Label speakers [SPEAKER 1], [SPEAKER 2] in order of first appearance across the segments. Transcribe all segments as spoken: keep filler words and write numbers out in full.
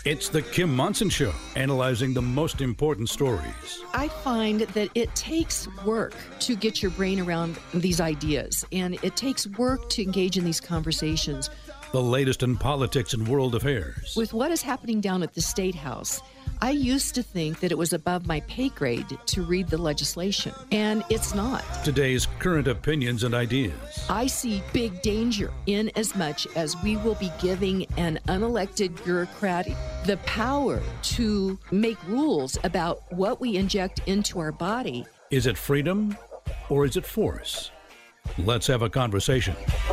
[SPEAKER 1] It's the Kim Monson Show, analyzing the most important stories.
[SPEAKER 2] I find that it takes work to get your brain around these ideas, and it takes work to engage in these conversations.
[SPEAKER 1] The latest in politics and world affairs.
[SPEAKER 2] With what is happening down at the State House, I used to think that it was above my pay grade to read the legislation, and it's not.
[SPEAKER 1] Today's current opinions and ideas.
[SPEAKER 2] I see big danger in as much as we will be giving an unelected bureaucrat the power to make rules about what we inject into our body.
[SPEAKER 1] Is it freedom or is it force? Let's have a conversation.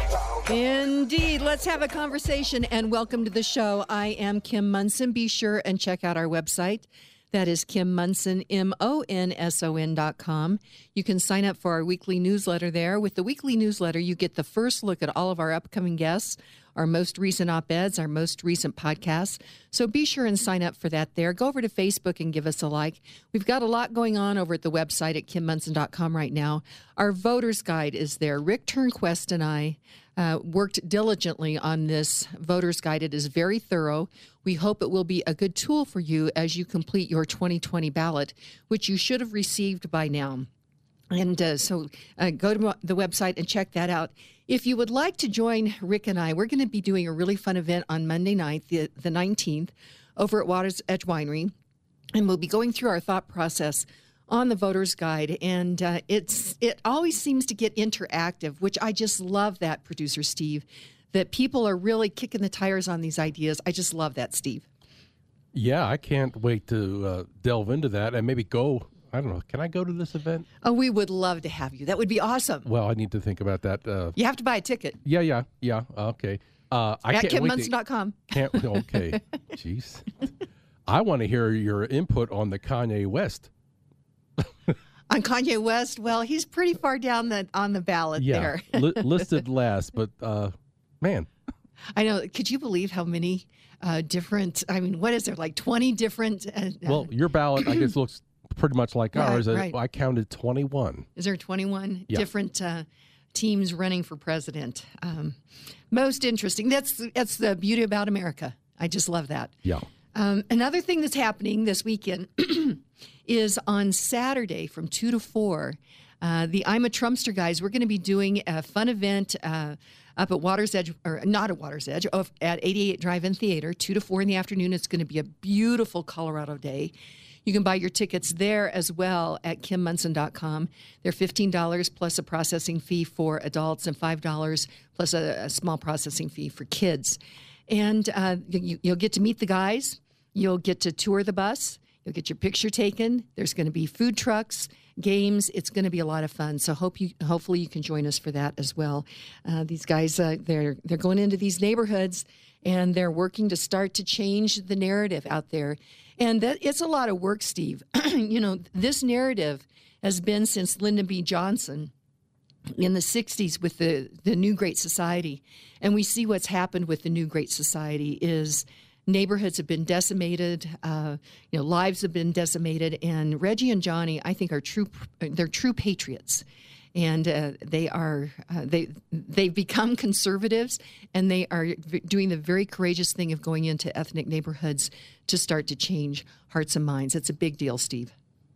[SPEAKER 2] Indeed. Let's have a conversation, and welcome to the show. I am Kim Monson. Be sure and check out our website. That is Kim Monson, M O N S O N dot com. You can sign up for our weekly newsletter there. With the weekly newsletter, you get the first look at all of our upcoming guests, our most recent op-eds, our most recent podcasts. So be sure and sign up for that there. Go over to Facebook and give us a like. We've got a lot going on over at the website at Kim Monson dot com right now. Our voter's guide is there. Rick Turnquest and I uh, worked diligently on this voter's guide. It is very thorough. We hope it will be a good tool for you as you complete your twenty twenty ballot, which you should have received by now. And uh, so uh, go to the website and check that out. If you would like to join Rick and I, we're going to be doing a really fun event on Monday night, the, the nineteenth, over at Water's Edge Winery. And we'll be going through our thought process on the voter's guide. And uh, it's it always seems to get interactive, which I just love that, Producer Steve, that people are really kicking the tires on these ideas. I just love that, Steve.
[SPEAKER 3] Yeah, I can't wait to uh, delve into that and maybe go. I don't know. Can I go to this event?
[SPEAKER 2] Oh, we would love to have you. That would be awesome.
[SPEAKER 3] Well, I need to think about that. Uh,
[SPEAKER 2] you have to buy a ticket.
[SPEAKER 3] Yeah, yeah, yeah. Okay. Uh, I
[SPEAKER 2] At
[SPEAKER 3] can't
[SPEAKER 2] Kim
[SPEAKER 3] wait
[SPEAKER 2] Monson dot com.
[SPEAKER 3] To, can't, okay. Jeez. I want to hear your input on the Kanye West.
[SPEAKER 2] On Kanye West, well, he's pretty far down the on the ballot
[SPEAKER 3] yeah,
[SPEAKER 2] there.
[SPEAKER 3] li- listed last, but uh, man.
[SPEAKER 2] I know. Could you believe how many uh, different, I mean, what is there, like twenty different? Uh,
[SPEAKER 3] well, your ballot, I guess, looks pretty much like
[SPEAKER 2] Right,
[SPEAKER 3] ours.
[SPEAKER 2] right.
[SPEAKER 3] I, I counted twenty-one.
[SPEAKER 2] Is there twenty-one
[SPEAKER 3] Yeah.
[SPEAKER 2] different uh, teams running for president? Um, most interesting. That's, that's the beauty about America. I just love that.
[SPEAKER 3] Yeah.
[SPEAKER 2] Um, another thing that's happening this weekend is on Saturday from two to four, uh, the I'm a Trumpster guys, we're going to be doing a fun event uh, up at Water's Edge, or not at Water's Edge, of, at eighty-eight Drive-In Theater, two to four in the afternoon. It's going to be a beautiful Colorado day. You can buy your tickets there as well at Kim Monson dot com. They're fifteen dollars plus a processing fee for adults and five dollars plus a, a small processing fee for kids. And uh, you, you'll get to meet the guys. You'll get to tour the bus. You'll get your picture taken. There's going to be food trucks, games. It's going to be a lot of fun. So hope you, hopefully you can join us for that as well. Uh, these guys, uh, they're they're going into these neighborhoods, and they're working to start to change the narrative out there. And that it's a lot of work, Steve. You know, this narrative has been since Lyndon B. Johnson in the sixties with the, the New Great Society. And we see what's happened with the New Great Society is neighborhoods have been decimated, uh, you know, lives have been decimated, and Reggie and Johnny, I think, are true. They're true patriots, and uh, they are uh, they they've become conservatives, and they are v- doing the very courageous thing of going into ethnic neighborhoods to start to change hearts and minds. It's a big deal, Steve.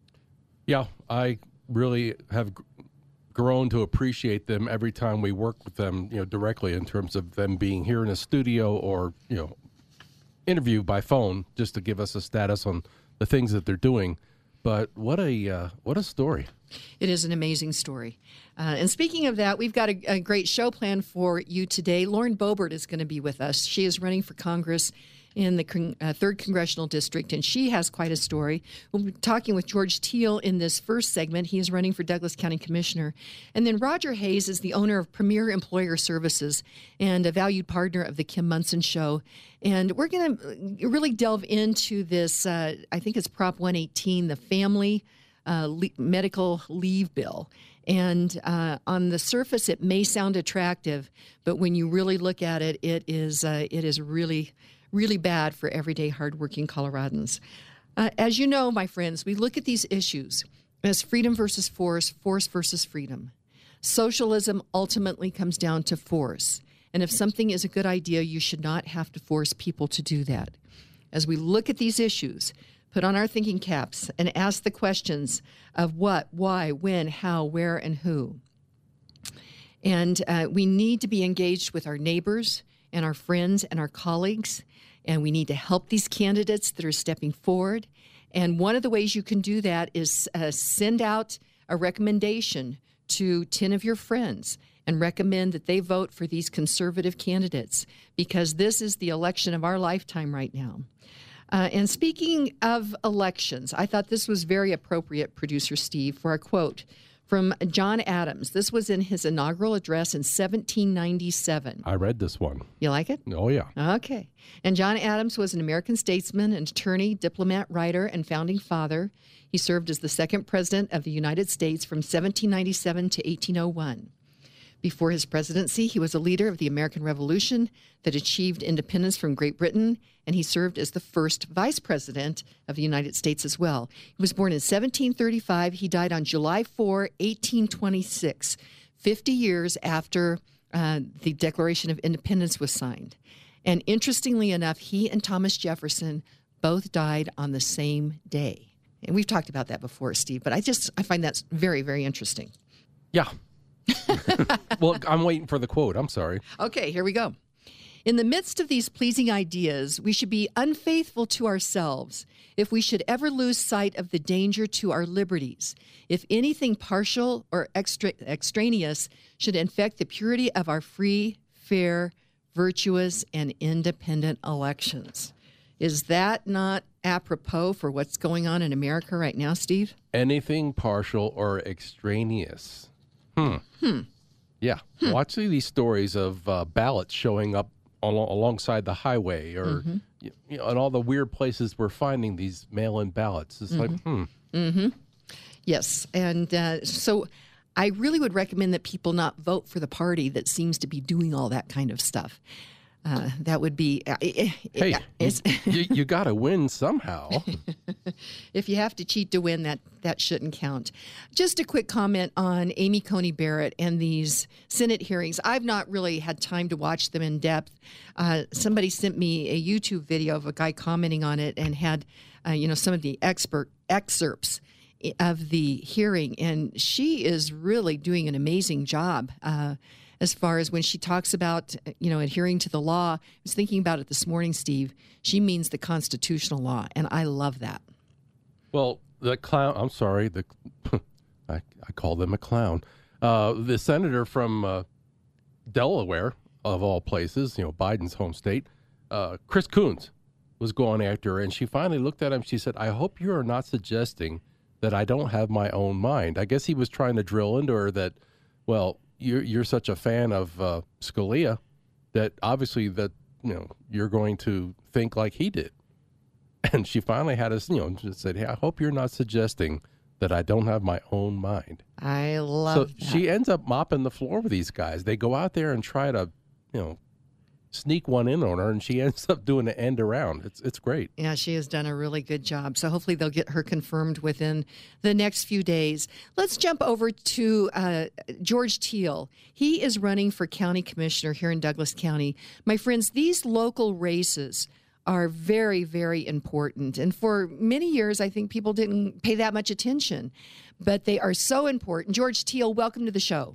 [SPEAKER 3] Yeah, I really have g- grown to appreciate them every time we work with them, you know, directly in terms of them being here in a studio or, you know, interview by phone just to give us a status on the things that they're doing. But what a uh, what a story.
[SPEAKER 2] It is an amazing story. Uh, and speaking of that, we've got a, a great show planned for you today. Lauren Boebert is going to be with us. She is running for Congress in the con- uh, third Congressional District, and she has quite a story. We'll be talking with George Teal in this first segment. He is running for Douglas County Commissioner. And then Roger Hayes is the owner of Premier Employer Services and a valued partner of the Kim Monson Show. And we're going to really delve into this, uh, I think it's Prop one eighteen, the Family uh, le- Medical Leave Bill. And uh, on the surface, it may sound attractive, but when you really look at it, it is uh, it is really really bad for everyday hardworking Coloradans. Uh, as you know, my friends, we look at these issues as freedom versus force, force versus freedom. Socialism ultimately comes down to force. And if something is a good idea, you should not have to force people to do that. as we look at these issues, put on our thinking caps and ask the questions of what, why, when, how, where, and who. And uh, we need to be engaged with our neighbors and our friends and our colleagues, and we need to help these candidates that are stepping forward. And one of the ways you can do that is uh, send out a recommendation to ten of your friends and recommend that they vote for these conservative candidates, because this is the election of our lifetime right now. Uh, and speaking of elections, I thought this was very appropriate, Producer Steve, for a quote from John Adams. This was in his inaugural address in seventeen ninety-seven.
[SPEAKER 3] I read this one.
[SPEAKER 2] You like it?
[SPEAKER 3] Oh, yeah.
[SPEAKER 2] Okay. And John Adams was an American statesman, an attorney, diplomat, writer, and founding father. He served as the second president of the United States from seventeen ninety-seven to eighteen oh one. Before his presidency, he was a leader of the American Revolution that achieved independence from Great Britain, and he served as the first vice president of the United States as well. He was born in seventeen thirty-five. He died on July fourth, eighteen twenty-six, fifty years after uh, the Declaration of Independence was signed. And interestingly enough, he and Thomas Jefferson both died on the same day. And we've talked about that before, Steve, but I just I find that's very, very interesting.
[SPEAKER 3] Yeah. Well, I'm waiting for the quote. I'm sorry.
[SPEAKER 2] Okay, here we go. In the midst of these pleasing ideas, we should be unfaithful to ourselves if we should ever lose sight of the danger to our liberties, if anything partial or extra, extraneous should infect the purity of our free, fair, virtuous, and independent elections. Is that not apropos for what's going on in America right now, Steve?
[SPEAKER 3] Anything partial or extraneous. Hmm.
[SPEAKER 2] Hmm.
[SPEAKER 3] Yeah. Hmm. Watch these stories of uh, ballots showing up al- alongside the highway, or mm-hmm. you, you know, and all the weird places we're finding these mail-in ballots. It's mm-hmm. like, hmm.
[SPEAKER 2] Mm-hmm. Yes, and uh, so I really would recommend that people not vote for the party that seems to be doing all that kind of stuff. Uh, that would be. Uh, it,
[SPEAKER 3] hey,
[SPEAKER 2] it's,
[SPEAKER 3] you, you got to win somehow.
[SPEAKER 2] If you have to cheat to win, that that shouldn't count. Just a quick comment on Amy Coney Barrett and these Senate hearings. I've not really had time to watch them in depth. Uh, somebody sent me a YouTube video of a guy commenting on it and had, uh, you know, some of the expert excerpts of the hearing, and she is really doing an amazing job. Uh, As far as when she talks about, you know, adhering to the law, I was thinking about it this morning, Steve. She means the constitutional law, and I love that.
[SPEAKER 3] Well, the clown, I'm sorry, the I, I call them a clown. Uh, the senator from uh, Delaware, of all places, you know, Biden's home state, uh, Chris Coons, was going after her, and she finally looked at him. She said, I hope you are not suggesting that I don't have my own mind. I guess he was trying to drill into her that, well, You're, you're such a fan of uh, Scalia that obviously that, you know, you're going to think like he did. And she finally had us, you know, just said, hey, I hope you're not suggesting that I don't have my own mind.
[SPEAKER 2] I love
[SPEAKER 3] so
[SPEAKER 2] that.
[SPEAKER 3] She ends up mopping the floor with these guys. They go out there and try to, you know, sneak one in on her, and she ends up doing an end around. It's it's great.
[SPEAKER 2] Yeah, she has done a really good job. So hopefully they'll get her confirmed within the next few days. Let's jump over to uh, George Teal. He is running for county commissioner here in Douglas County. My friends, these local races are very, very important. And for many years, I think people didn't pay that much attention, but they are so important. George Teal, welcome to the show.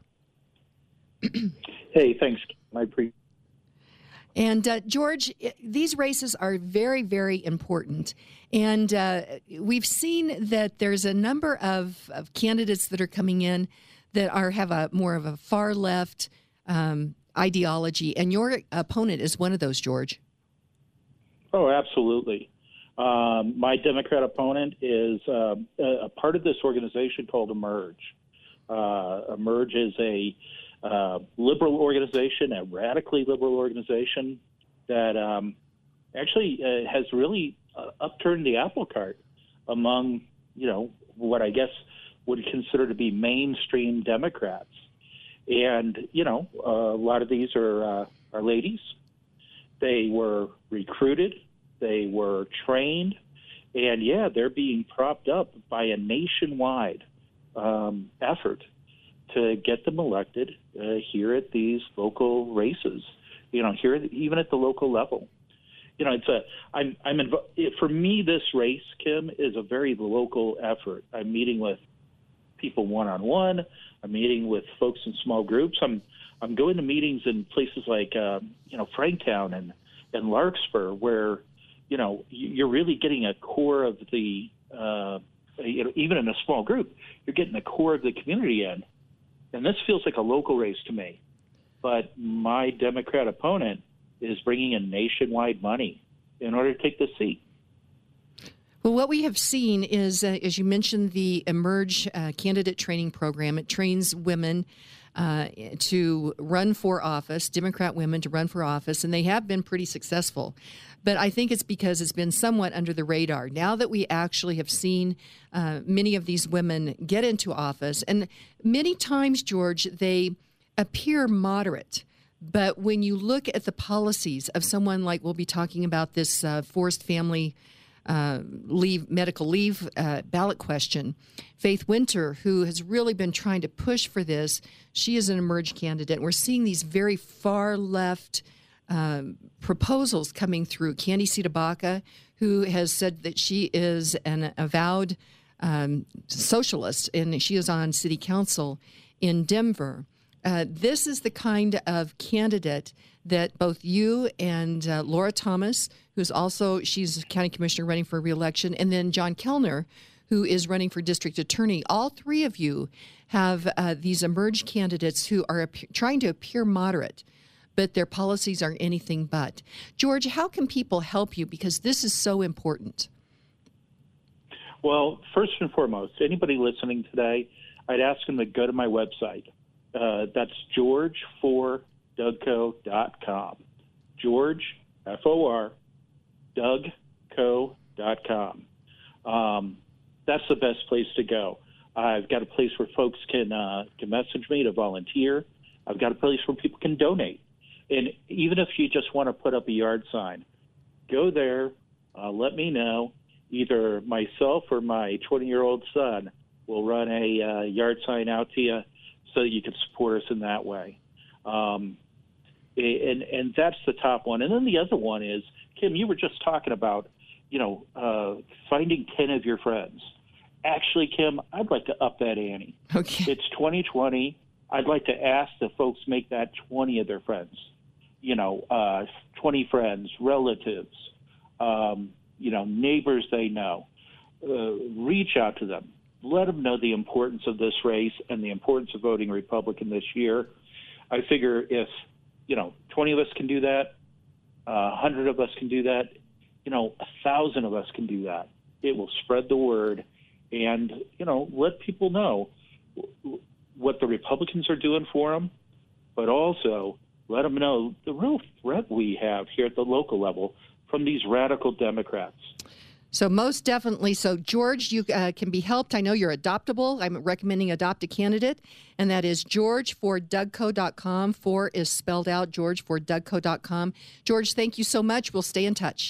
[SPEAKER 4] Hey, thanks. I appreciate it.
[SPEAKER 2] And, uh, George, these races are very, very important. And uh, we've seen that there's a number of, of candidates that are coming in that are have a more of a far left um, ideology. And your opponent is one of those, George.
[SPEAKER 4] Oh, absolutely. Um, my Democrat opponent is uh, a part of this organization called Emerge. Uh, Emerge is a Uh, liberal organization, a radically liberal organization that um, actually uh, has really uh, upturned the apple cart among, you know, what I guess would consider to be mainstream Democrats. And, you know, uh, a lot of these are, uh, are ladies. They were recruited. They were trained. And, yeah, they're being propped up by a nationwide um, effort to get them elected uh, here at these local races, you know, here even at the local level. you know, it's a, I'm, I'm, inv- for me, this race, Kim, is a very local effort. I'm meeting with people one-on-one. I'm meeting with folks in small groups. I'm, I'm going to meetings in places like, um, you know, Franktown and, and Larkspur, where, you know, you're really getting a core of the, uh, you know, even in a small group, you're getting the core of the community in. And this feels like a local race to me. But my Democrat opponent is bringing in nationwide money in order to take the seat.
[SPEAKER 2] Well, what we have seen is, uh, as you mentioned, the Emerge uh, candidate training program. It trains women uh, to run for office, Democrat women to run for office, and they have been pretty successful. But I think it's because it's been somewhat under the radar. Now that we actually have seen uh, many of these women get into office, and many times, George, they appear moderate. But when you look at the policies of someone like, we'll be talking about this uh, forced family uh, leave, medical leave uh, ballot question, Faith Winter, who has really been trying to push for this, she is an Emerge candidate. We're seeing these very far left um, proposals coming through. Candy Citabacca, who has said that she is an avowed um, socialist, and she is on city council in Denver. Uh, this is the kind of candidate that both you and uh, Laura Thomas, who's also, she's a county commissioner running for re-election, and then John Kellner, who is running for district attorney. All three of you have uh, these Emerge candidates who are ap- trying to appear moderate, but their policies are anything but. George, how can people help you? Because this is so important.
[SPEAKER 4] Well, first and foremost, anybody listening today, I'd ask them to go to my website. Uh, that's george for dougco dot com. George, F O R, dougco dot com. Um, that's the best place to go. I've got a place where folks can uh, can message me to volunteer. I've got a place where people can donate. And even if you just want to put up a yard sign, go there, uh, let me know. Either myself or my twenty-year-old son will run a uh, yard sign out to you, so that you can support us in that way. Um, and and that's the top one. And then the other one is, Kim, you were just talking about, you know, uh, finding ten of your friends. Actually, Kim, I'd like to up that ante.
[SPEAKER 2] Okay.
[SPEAKER 4] It's twenty twenty. I'd like to ask the folks make that twenty of their friends. You know, uh, twenty friends, relatives, um, you know, neighbors they know. Uh, reach out to them. Let them know the importance of this race and the importance of voting Republican this year. I figure if, you know, twenty of us can do that, uh, one hundred of us can do that, you know, one thousand of us can do that. It will spread the word and, you know, let people know what the Republicans are doing for them, but also let them know the real threat we have here at the local level from these radical Democrats.
[SPEAKER 2] So most definitely. So, George, you uh, can be helped. I know you're adoptable. I'm recommending adopt a candidate, and that is george for dougco dot com. For is spelled out, george for dougco dot com. George, thank you so much. We'll stay in touch.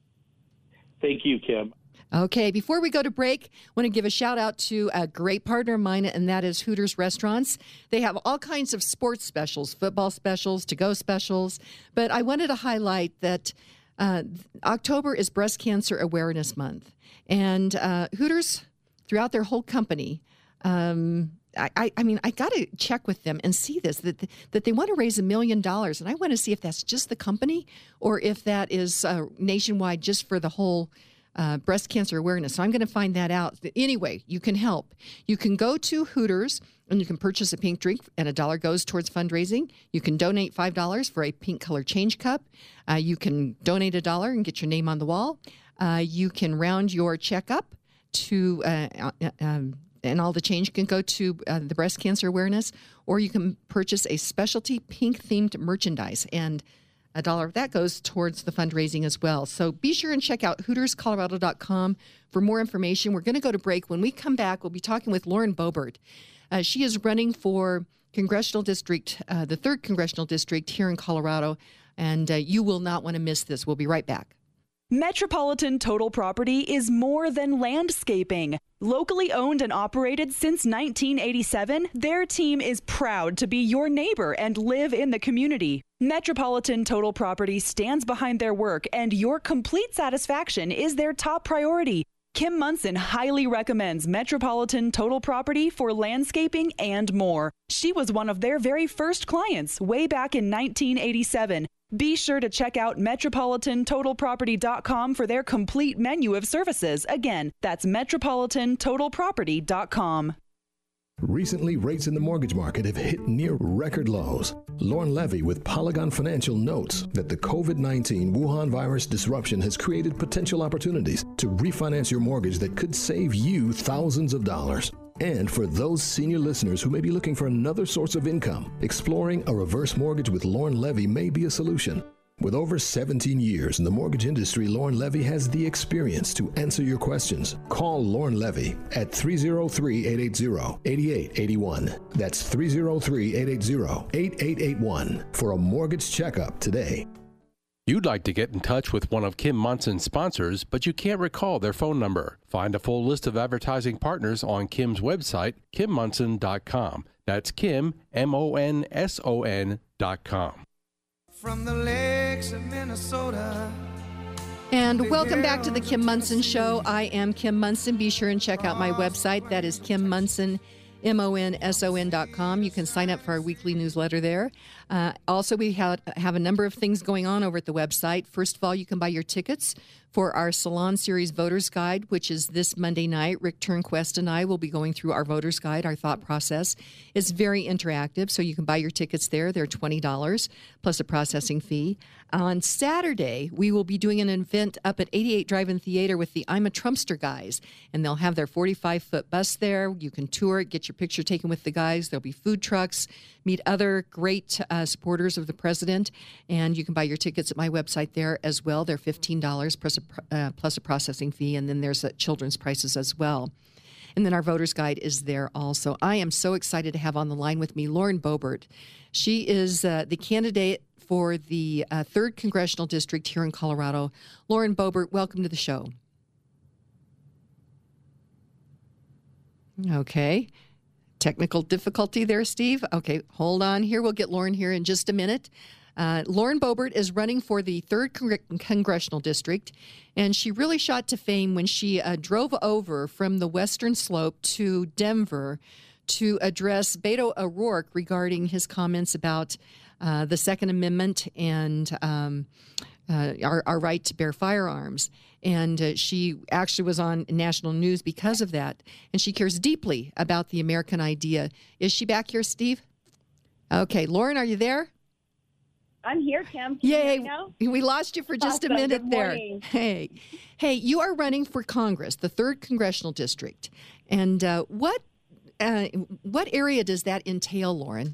[SPEAKER 4] Thank you, Kim.
[SPEAKER 2] Okay, before we go to break, I want to give a shout out to a great partner of mine, and that is Hooters Restaurants. They have all kinds of sports specials, football specials, to-go specials, but I wanted to highlight that Uh, October is Breast Cancer Awareness Month, and uh, Hooters, throughout their whole company, um, I, I, I mean, I got to check with them and see this, that that they want to raise a million dollars, and I want to see if that's just the company or if that is uh, nationwide just for the whole uh, breast cancer awareness. So I'm going to find that out. Anyway, you can help. You can go to Hooters and you can purchase a pink drink, and a dollar goes towards fundraising. You can donate five dollars for a pink color change cup. Uh, you can donate a dollar and get your name on the wall. Uh, you can round your check up to, uh, uh, um, and all the change can go to uh, the breast cancer awareness, or you can purchase a specialty pink-themed merchandise, and a dollar of that goes towards the fundraising as well. So be sure and check out hooters colorado dot com for more information. We're going to go to break. When we come back, we'll be talking with Lauren Boebert. Uh, she is running for congressional district, uh, the third congressional district here in Colorado, and uh, you will not want to miss this. We'll be right back.
[SPEAKER 5] Metropolitan Total Property is more than landscaping. Locally owned and operated since nineteen eighty-seven, their team is proud to be your neighbor and live in the community. Metropolitan Total Property stands behind their work, and your complete satisfaction is their top priority. Kim Munson highly recommends Metropolitan Total Property for landscaping and more. She was one of their very first clients way back in nineteen eighty-seven. Be sure to check out metropolitan total property dot com for their complete menu of services. Again, that's metropolitan total property dot com.
[SPEAKER 6] Recently, rates in the mortgage market have hit near record lows. Lauren Levy with Polygon Financial notes that the COVID nineteen Wuhan virus disruption has created potential opportunities to refinance your mortgage that could save you thousands of dollars. And for those senior listeners who may be looking for another source of income, exploring a reverse mortgage with Lauren Levy may be a solution. With over seventeen years in the mortgage industry, Lauren Levy has the experience to answer your questions. Call Lauren Levy at three oh three, eight eight zero, eight eight eight one. That's three oh three, eight eight zero, eight eight eight one for a mortgage checkup today.
[SPEAKER 3] You'd like to get in touch with one of Kim Munson's sponsors, but you can't recall their phone number. Find a full list of advertising partners on Kim's website, kim munson dot com. That's Kim, M O N S O N dot com.
[SPEAKER 7] From the lakes of Minnesota.
[SPEAKER 2] And welcome back to the Kim Munson Show. I am Kim Munson. Be sure and check out my website. That is Kim Munson, M O N S O N dot com. You can sign up for our weekly newsletter there. Uh, also, we have, have a number of things going on over at the website. First of all, you can buy your tickets for our Salon Series Voters Guide, which is this Monday night. Rick Turnquest and I will be going through our Voters Guide, our thought process. It's very interactive, so you can buy your tickets there. They're twenty dollars plus a processing fee. On Saturday, we will be doing an event up at eighty-eight Drive-In Theater with the I'm a Trumpster guys, and they'll have their forty-five foot bus there. You can tour it, get your picture taken with the guys. There'll be food trucks, meet other great uh, supporters of the president, and you can buy your tickets at my website there as well. They're fifteen dollars plus a, uh, plus a processing fee, and then there's uh, children's prices as well. And then our voters guide is there also. I am so excited to have on the line with me Lauren Boebert. She is uh, the candidate for the uh, third Congressional District here in Colorado. Lauren Boebert, welcome to the show. Okay. Technical difficulty there, Steve. Okay, hold on here. We'll get Lauren here in just a minute. Uh, Lauren Boebert is running for the third Cong- Congressional District, and she really shot to fame when she uh, drove over from the Western Slope to Denver to address Beto O'Rourke regarding his comments about uh, the Second Amendment and um, uh, our, our right to bear firearms. And uh, she actually was on national news because of that. And she cares deeply about the American idea. Is she back here, Steve? Okay. Lauren, are you there?
[SPEAKER 8] I'm here, Kim. Can you hear me now?
[SPEAKER 2] We lost you for just
[SPEAKER 8] Awesome.
[SPEAKER 2] a minute
[SPEAKER 8] Good
[SPEAKER 2] there.
[SPEAKER 8] morning.
[SPEAKER 2] Hey, hey, you are running for Congress, the third Congressional District. And uh, what uh, what area does that entail, Lauren?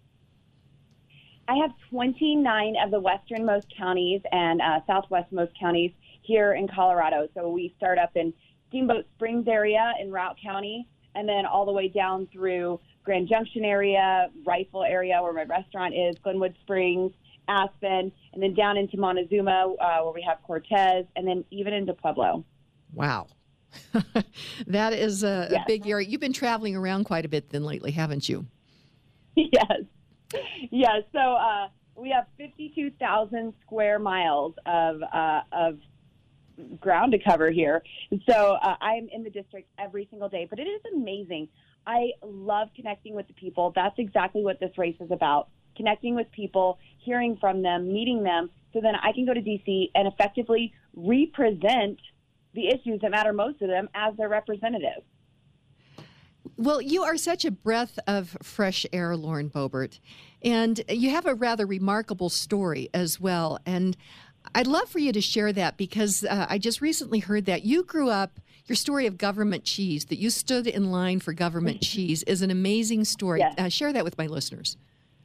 [SPEAKER 8] I have twenty-nine of the westernmost counties and uh, southwestmost counties here in Colorado. So we start up in Steamboat Springs area in Routt County, and then all the way down through Grand Junction area, Rifle area where my restaurant is, Glenwood Springs, Aspen, and then down into Montezuma uh, where we have Cortez, and then even into Pueblo.
[SPEAKER 2] Wow. That is a,
[SPEAKER 8] Yes.
[SPEAKER 2] a big area. You've been traveling around quite a bit then lately, haven't you?
[SPEAKER 8] Yes. Yes. So uh, we have fifty-two thousand square miles of uh, of ground to cover here. And so uh, I'm in the district every single day, but it is amazing. I love connecting with the people. That's exactly what this race is about, connecting with people, hearing from them, meeting them, so then I can go to D C and effectively represent the issues that matter most to them as their representative.
[SPEAKER 2] Well, you are such a breath of fresh air, Lauren Boebert, and you have a rather remarkable story as well. And I'd love for you to share that because uh, I just recently heard that you grew up, your story of government cheese, that you stood in line for government cheese is an amazing story.
[SPEAKER 8] Yes.
[SPEAKER 2] Uh, share that with my listeners.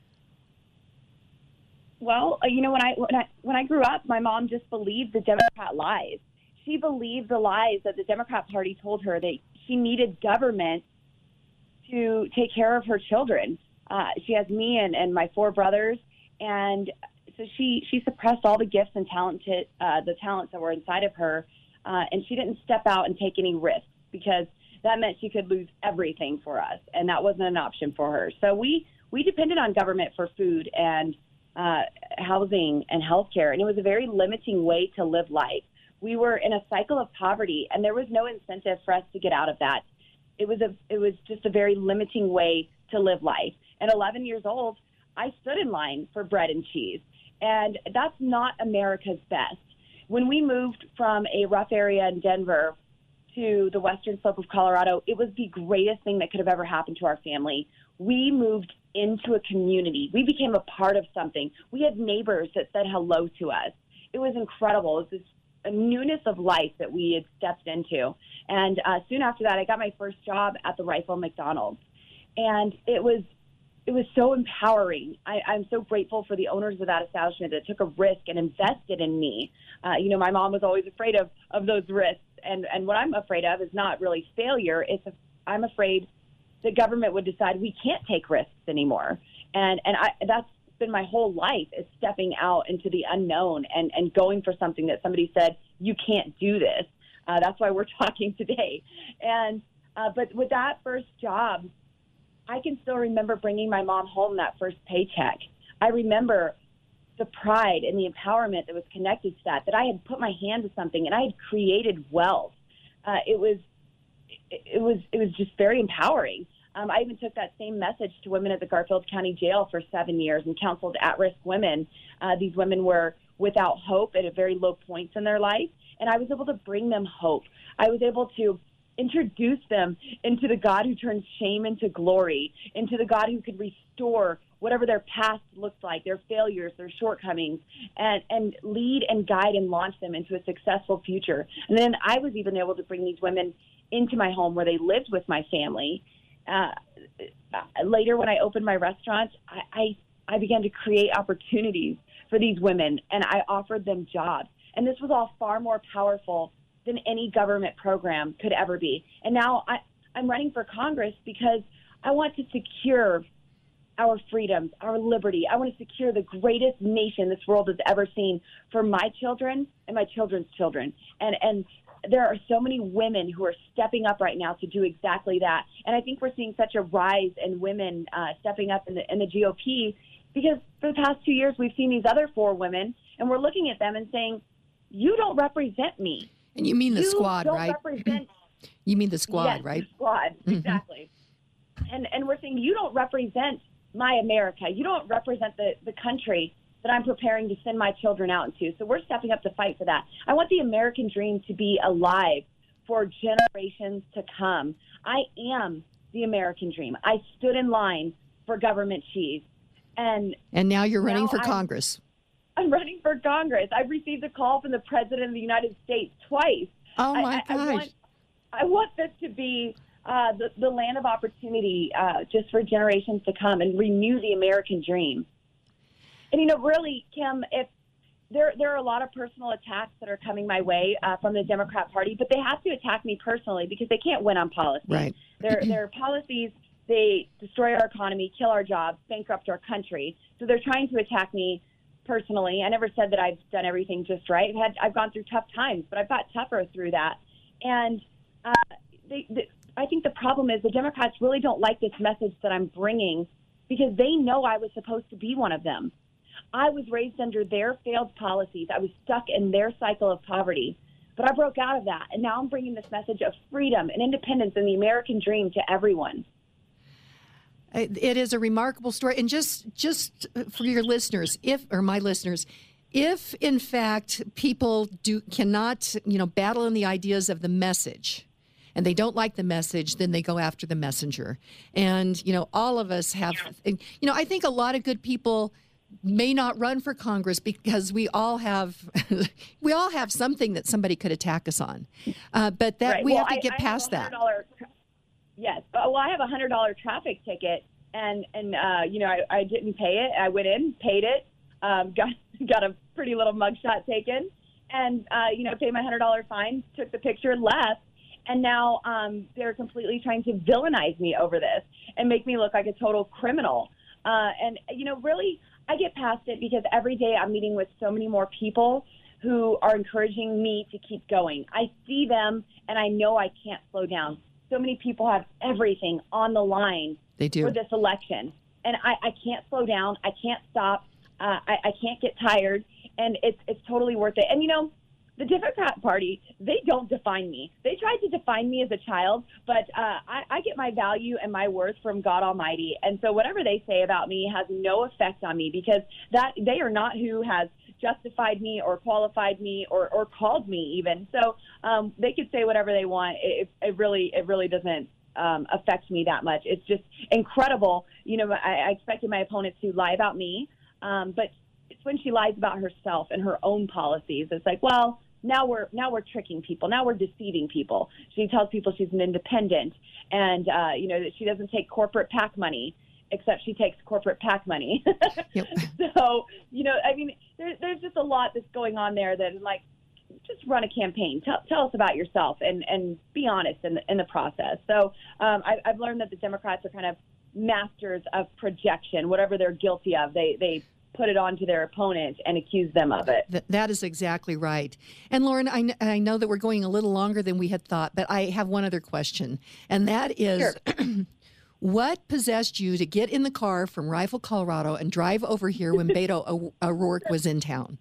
[SPEAKER 8] Well, uh, you know, when I, when I when I grew up, my mom just believed the Democrat lies. She believed the lies that the Democrat Party told her that she needed government to take care of her children. Uh, she has me and, and my four brothers, and so she she suppressed all the gifts and talented uh, the talents that were inside of her, uh, and she didn't step out and take any risks because that meant she could lose everything for us, and that wasn't an option for her. So we we depended on government for food and uh, housing and healthcare, and it was a very limiting way to live life. We were in a cycle of poverty, and there was no incentive for us to get out of that. It was a it was just a very limiting way to live life. At eleven years old, I stood in line for bread and cheese, and that's not America's best. When we moved from a rough area in Denver to the western slope of Colorado, it was the greatest thing that could have ever happened to our family. We moved into a community. We became a part of something. We had neighbors that said hello to us. It was incredible. It was this a newness of life that we had stepped into. And uh, soon after that, I got my first job at the Rifle McDonald's. And it was it was so empowering. I, I'm so grateful for the owners of that establishment that took a risk and invested in me. Uh, you know, my mom was always afraid of, of those risks. And, and what I'm afraid of is not really failure. It's a, I'm afraid the government would decide we can't take risks anymore. And, and I, that's been my whole life, is stepping out into the unknown and, and going for something that somebody said, you can't do this. Uh, that's why we're talking today. And uh, but with that first job, I can still remember bringing my mom home that first paycheck. I remember the pride and the empowerment that was connected to that, that I had put my hand to something and I had created wealth. Uh, it was, it, it was, it was just very empowering. Um, I even took that same message to women at the Garfield County Jail for seven years and counseled at-risk women. Uh, these women were without hope at very low points in their life, and I was able to bring them hope. I was able to introduce them into the God who turns shame into glory, into the God who could restore whatever their past looked like, their failures, their shortcomings, and, and lead and guide and launch them into a successful future. And then I was even able to bring these women into my home where they lived with my family. Uh, later, when I opened my restaurant, I, I, I began to create opportunities for these women, and I offered them jobs. And this was all far more powerful than any government program could ever be. And now I, I'm running for Congress because I want to secure our freedoms, our liberty. I want to secure the greatest nation this world has ever seen for my children and my children's children. And, and there are so many women who are stepping up right now to do exactly that. And I think we're seeing such a rise in women uh, stepping up in the, in the G O P because for the past two years, we've seen these other four women, and we're looking at them and saying, you don't represent me.
[SPEAKER 2] And you mean the
[SPEAKER 8] you
[SPEAKER 2] squad,
[SPEAKER 8] don't
[SPEAKER 2] right?
[SPEAKER 8] Represent-
[SPEAKER 2] you mean the squad,
[SPEAKER 8] yes,
[SPEAKER 2] right?
[SPEAKER 8] The squad,
[SPEAKER 2] Mm-hmm.
[SPEAKER 8] exactly. And and we're saying, you don't represent my America. You don't represent the, the country that I'm preparing to send my children out into. So we're stepping up to fight for that. I want the American dream to be alive for generations to come. I am the American dream. I stood in line for government cheese. And
[SPEAKER 2] and now you're running
[SPEAKER 8] now
[SPEAKER 2] for
[SPEAKER 8] I'm,
[SPEAKER 2] Congress.
[SPEAKER 8] I'm running for Congress. I've received a call from the President of the United States twice.
[SPEAKER 2] Oh, my
[SPEAKER 8] I, I,
[SPEAKER 2] gosh.
[SPEAKER 8] I want, I want this to be uh, the, the land of opportunity uh, just for generations to come and renew the American dream. And, you know, really, Kim, if there there are a lot of personal attacks that are coming my way uh, from the Democrat Party, but they have to attack me personally because they can't win on policy.
[SPEAKER 2] Right.
[SPEAKER 8] Their, their policies, they destroy our economy, kill our jobs, bankrupt our country. So they're trying to attack me personally. I never said that I've done everything just right. I've, had, I've gone through tough times, but I've got tougher through that. And uh, they, they, I think the problem is the Democrats really don't like this message that I'm bringing because they know I was supposed to be one of them. I was raised under their failed policies. I was stuck in their cycle of poverty. But I broke out of that, and now I'm bringing this message of freedom and independence and the American dream to everyone.
[SPEAKER 2] It is a remarkable story. And just just for your listeners, if or my listeners, if in fact people do cannot, you know, battle in the ideas of the message and they don't like the message, then they go after the messenger. And, you know, all of us have, you know, I think a lot of good people may not run for Congress because we all have we all have something that somebody could attack us on. Uh, but that
[SPEAKER 8] right.
[SPEAKER 2] we
[SPEAKER 8] well,
[SPEAKER 2] have to
[SPEAKER 8] I,
[SPEAKER 2] get
[SPEAKER 8] I
[SPEAKER 2] past
[SPEAKER 8] have
[SPEAKER 2] that.
[SPEAKER 8] Tra- yes. Uh, well, I have a one hundred dollars traffic ticket, and, and uh, you know, I, I didn't pay it. I went in, paid it, um, got got a pretty little mugshot taken, and, uh, you know, paid my one hundred dollars fine, took the picture, left. And now um, they're completely trying to villainize me over this and make me look like a total criminal. Uh, and, you know, really, I get past it because every day I'm meeting with so many more people who are encouraging me to keep going. I see them, and I know I can't slow down. So many people have everything on the line
[SPEAKER 2] They do.
[SPEAKER 8] for this election, and I, I can't slow down. I can't stop. Uh, I, I can't get tired, and it's it's totally worth it. And, you know, the Democrat Party, they don't define me. They tried to define me as a child, but uh, I, I get my value and my worth from God Almighty. And so whatever they say about me has no effect on me because that they are not who has justified me or qualified me or, or called me even. So um, they could say whatever they want. It, it really it really doesn't um, affect me that much. It's just incredible. You know, I, I expected my opponent to lie about me, um, but it's when she lies about herself and her own policies. It's like, well, now we're now we're tricking people. Now we're deceiving people. She tells people she's an independent and, uh, you know, that she doesn't take corporate PAC money, except she takes corporate PAC money. Yep. So, you know, I mean, there, there's just a lot that's going on there that, like, just run a campaign. Tell, tell us about yourself and, and be honest in the, in the process. So um, I, I've learned that the Democrats are kind of masters of projection. Whatever they're guilty of, they they put it onto their opponent and accuse them of it.
[SPEAKER 2] Th- that is exactly right. And Lauren, I, kn- I know that we're going a little longer than we had thought, but I have one other question, and that is, sure. What possessed you to get in the car from Rifle, Colorado, and drive over here when Beto o- O'Rourke was in town?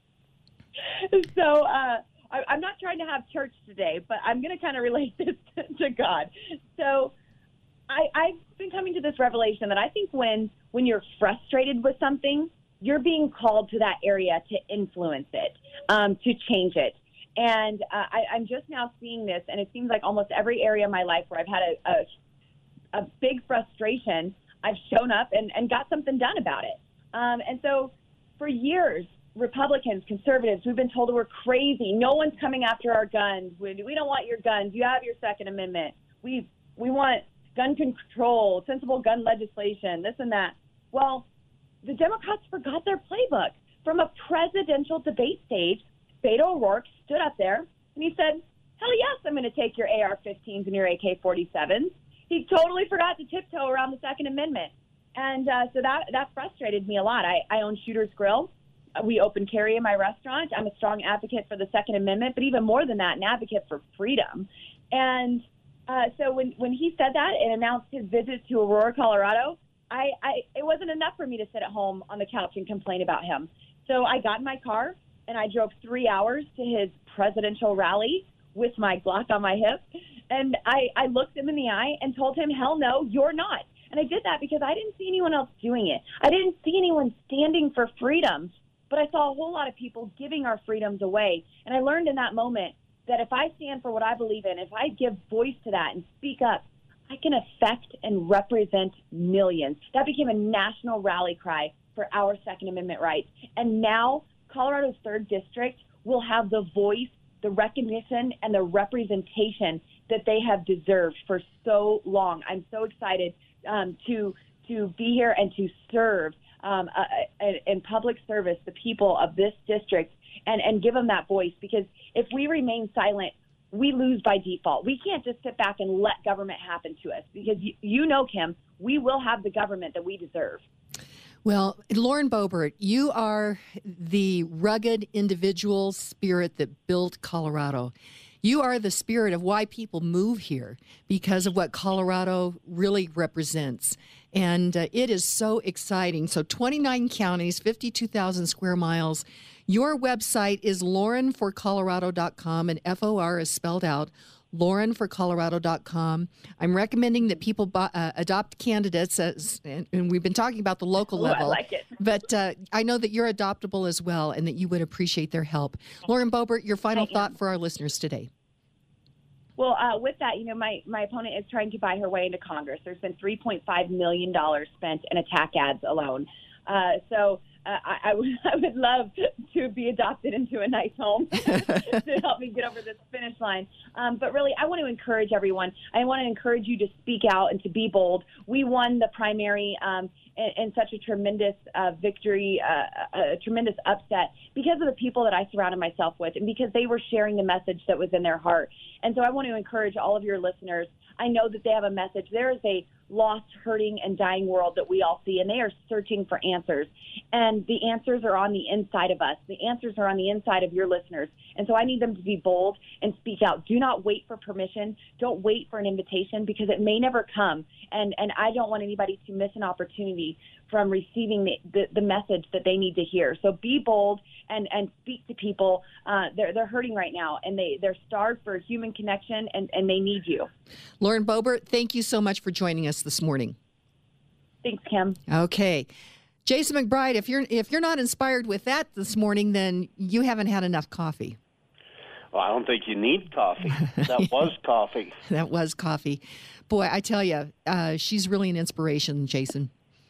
[SPEAKER 8] So uh, I, I'm not trying to have church today, but I'm going to kind of relate this to, to God. So I, I've been coming to this revelation that I think when when you're frustrated with something, you're being called to that area to influence it, um, to change it. And uh, I, I'm just now seeing this, and it seems like almost every area of my life where I've had a, a, a big frustration, I've shown up and, and got something done about it. Um, and so for years, Republicans, conservatives, we've been told we're crazy. No one's coming after our guns. We, we don't want your guns. You have your Second Amendment. We we want gun control, sensible gun legislation, this and that. Well, the Democrats forgot their playbook. From a presidential debate stage, Beto O'Rourke stood up there and he said, hell yes, I'm going to take your A R fifteens and your A K forty-sevens. He totally forgot to tiptoe around the Second Amendment. And uh, so that, that frustrated me a lot. I, I own Shooter's Grill. We open carry in my restaurant. I'm a strong advocate for the Second Amendment, but even more than that, an advocate for freedom. And uh, so when, when he said that and announced his visit to Aurora, Colorado, I, I it wasn't enough for me to sit at home on the couch and complain about him. So I got in my car and I drove three hours to his presidential rally with my Glock on my hip. And I, I looked him in the eye and told him, hell no, you're not. And I did that because I didn't see anyone else doing it. I didn't see anyone standing for freedom, but I saw a whole lot of people giving our freedoms away. And I learned in that moment that if I stand for what I believe in, if I give voice to that and speak up, I can affect and represent millions. That became a national rally cry for our Second Amendment rights. And now Colorado's third district will have the voice, the recognition, and the representation that they have deserved for so long. I'm so excited um, to to be here and to serve um, uh, in public service the people of this district and, and give them that voice. Because if we remain silent, we lose by default. We can't just sit back and let government happen to us because you, you know, Kim, we will have the government that we deserve.
[SPEAKER 2] Well, Lauren Boebert, you are the rugged individual spirit that built Colorado. You are the spirit of why people move here because of what Colorado really represents. And uh, it is so exciting. So twenty-nine counties, fifty-two thousand square miles. Your website is lauren for colorado dot com, and F O R is spelled out, lauren for colorado dot com. I'm recommending that people buy, uh, adopt candidates, as, and, and we've been talking about the local
[SPEAKER 8] Ooh,
[SPEAKER 2] level.
[SPEAKER 8] I like it.
[SPEAKER 2] But uh, I know that you're adoptable as well and that you would appreciate their help. Lauren Boebert, your final thought for our listeners today.
[SPEAKER 8] Well, uh, with that, you know, my, my opponent is trying to buy her way into Congress. There's been three point five million dollars spent in attack ads alone. Uh, so uh, I, I, would, I would love to be adopted into a nice home to help me get over this finish line. Um, but really, I want to encourage everyone. I want to encourage you to speak out and to be bold. We won the primary um, in, in such a tremendous uh, victory, uh, a tremendous upset because of the people that I surrounded myself with and because they were sharing the message that was in their heart. And so I want to encourage all of your listeners. I know that they have a message. There is a lost, hurting, and dying world that we all see, and they are searching for answers. And the answers are on the inside of us. The answers are on the inside of your listeners. And so I need them to be bold and speak out. Do not wait for permission. Don't wait for an invitation, because it may never come. And and I don't want anybody to miss an opportunity from receiving the, the, the message that they need to hear. So be bold and, and speak to people. Uh, they're they're hurting right now, and they, they're starved for human connection, and, and they need you.
[SPEAKER 2] Lauren Boebert, thank you so much for joining us this morning.
[SPEAKER 8] Thanks, Kim.
[SPEAKER 2] Okay. Jason McBride, if you're if you're not inspired with that this morning, then you haven't had enough coffee.
[SPEAKER 9] Well, I don't think you need coffee. That was coffee.
[SPEAKER 2] That was coffee. Boy, I tell you, uh, she's really an inspiration, Jason.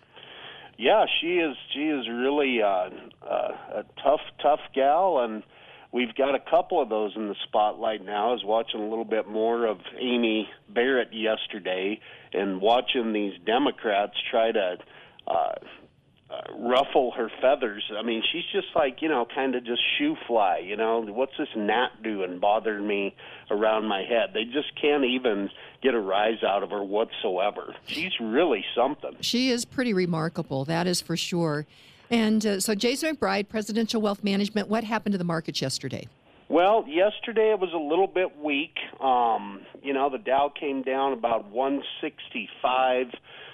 [SPEAKER 9] Yeah, she is. She is really uh, uh, a tough, tough gal, and we've got a couple of those in the spotlight now. I was watching a little bit more of Amy Barrett yesterday, and watching these Democrats try to uh, uh, ruffle her feathers. I mean, she's just like, you know, kind of just shoo fly. You know, what's this gnat doing bothering me around my head? They just can't even get a rise out of her whatsoever. She's really something.
[SPEAKER 2] She is pretty remarkable, that is for sure. And uh, so Jason McBride, Presidential Wealth Management, what happened to the markets yesterday?
[SPEAKER 9] Well, yesterday it was a little bit weak. Um, you know, the Dow came down about one sixty-five.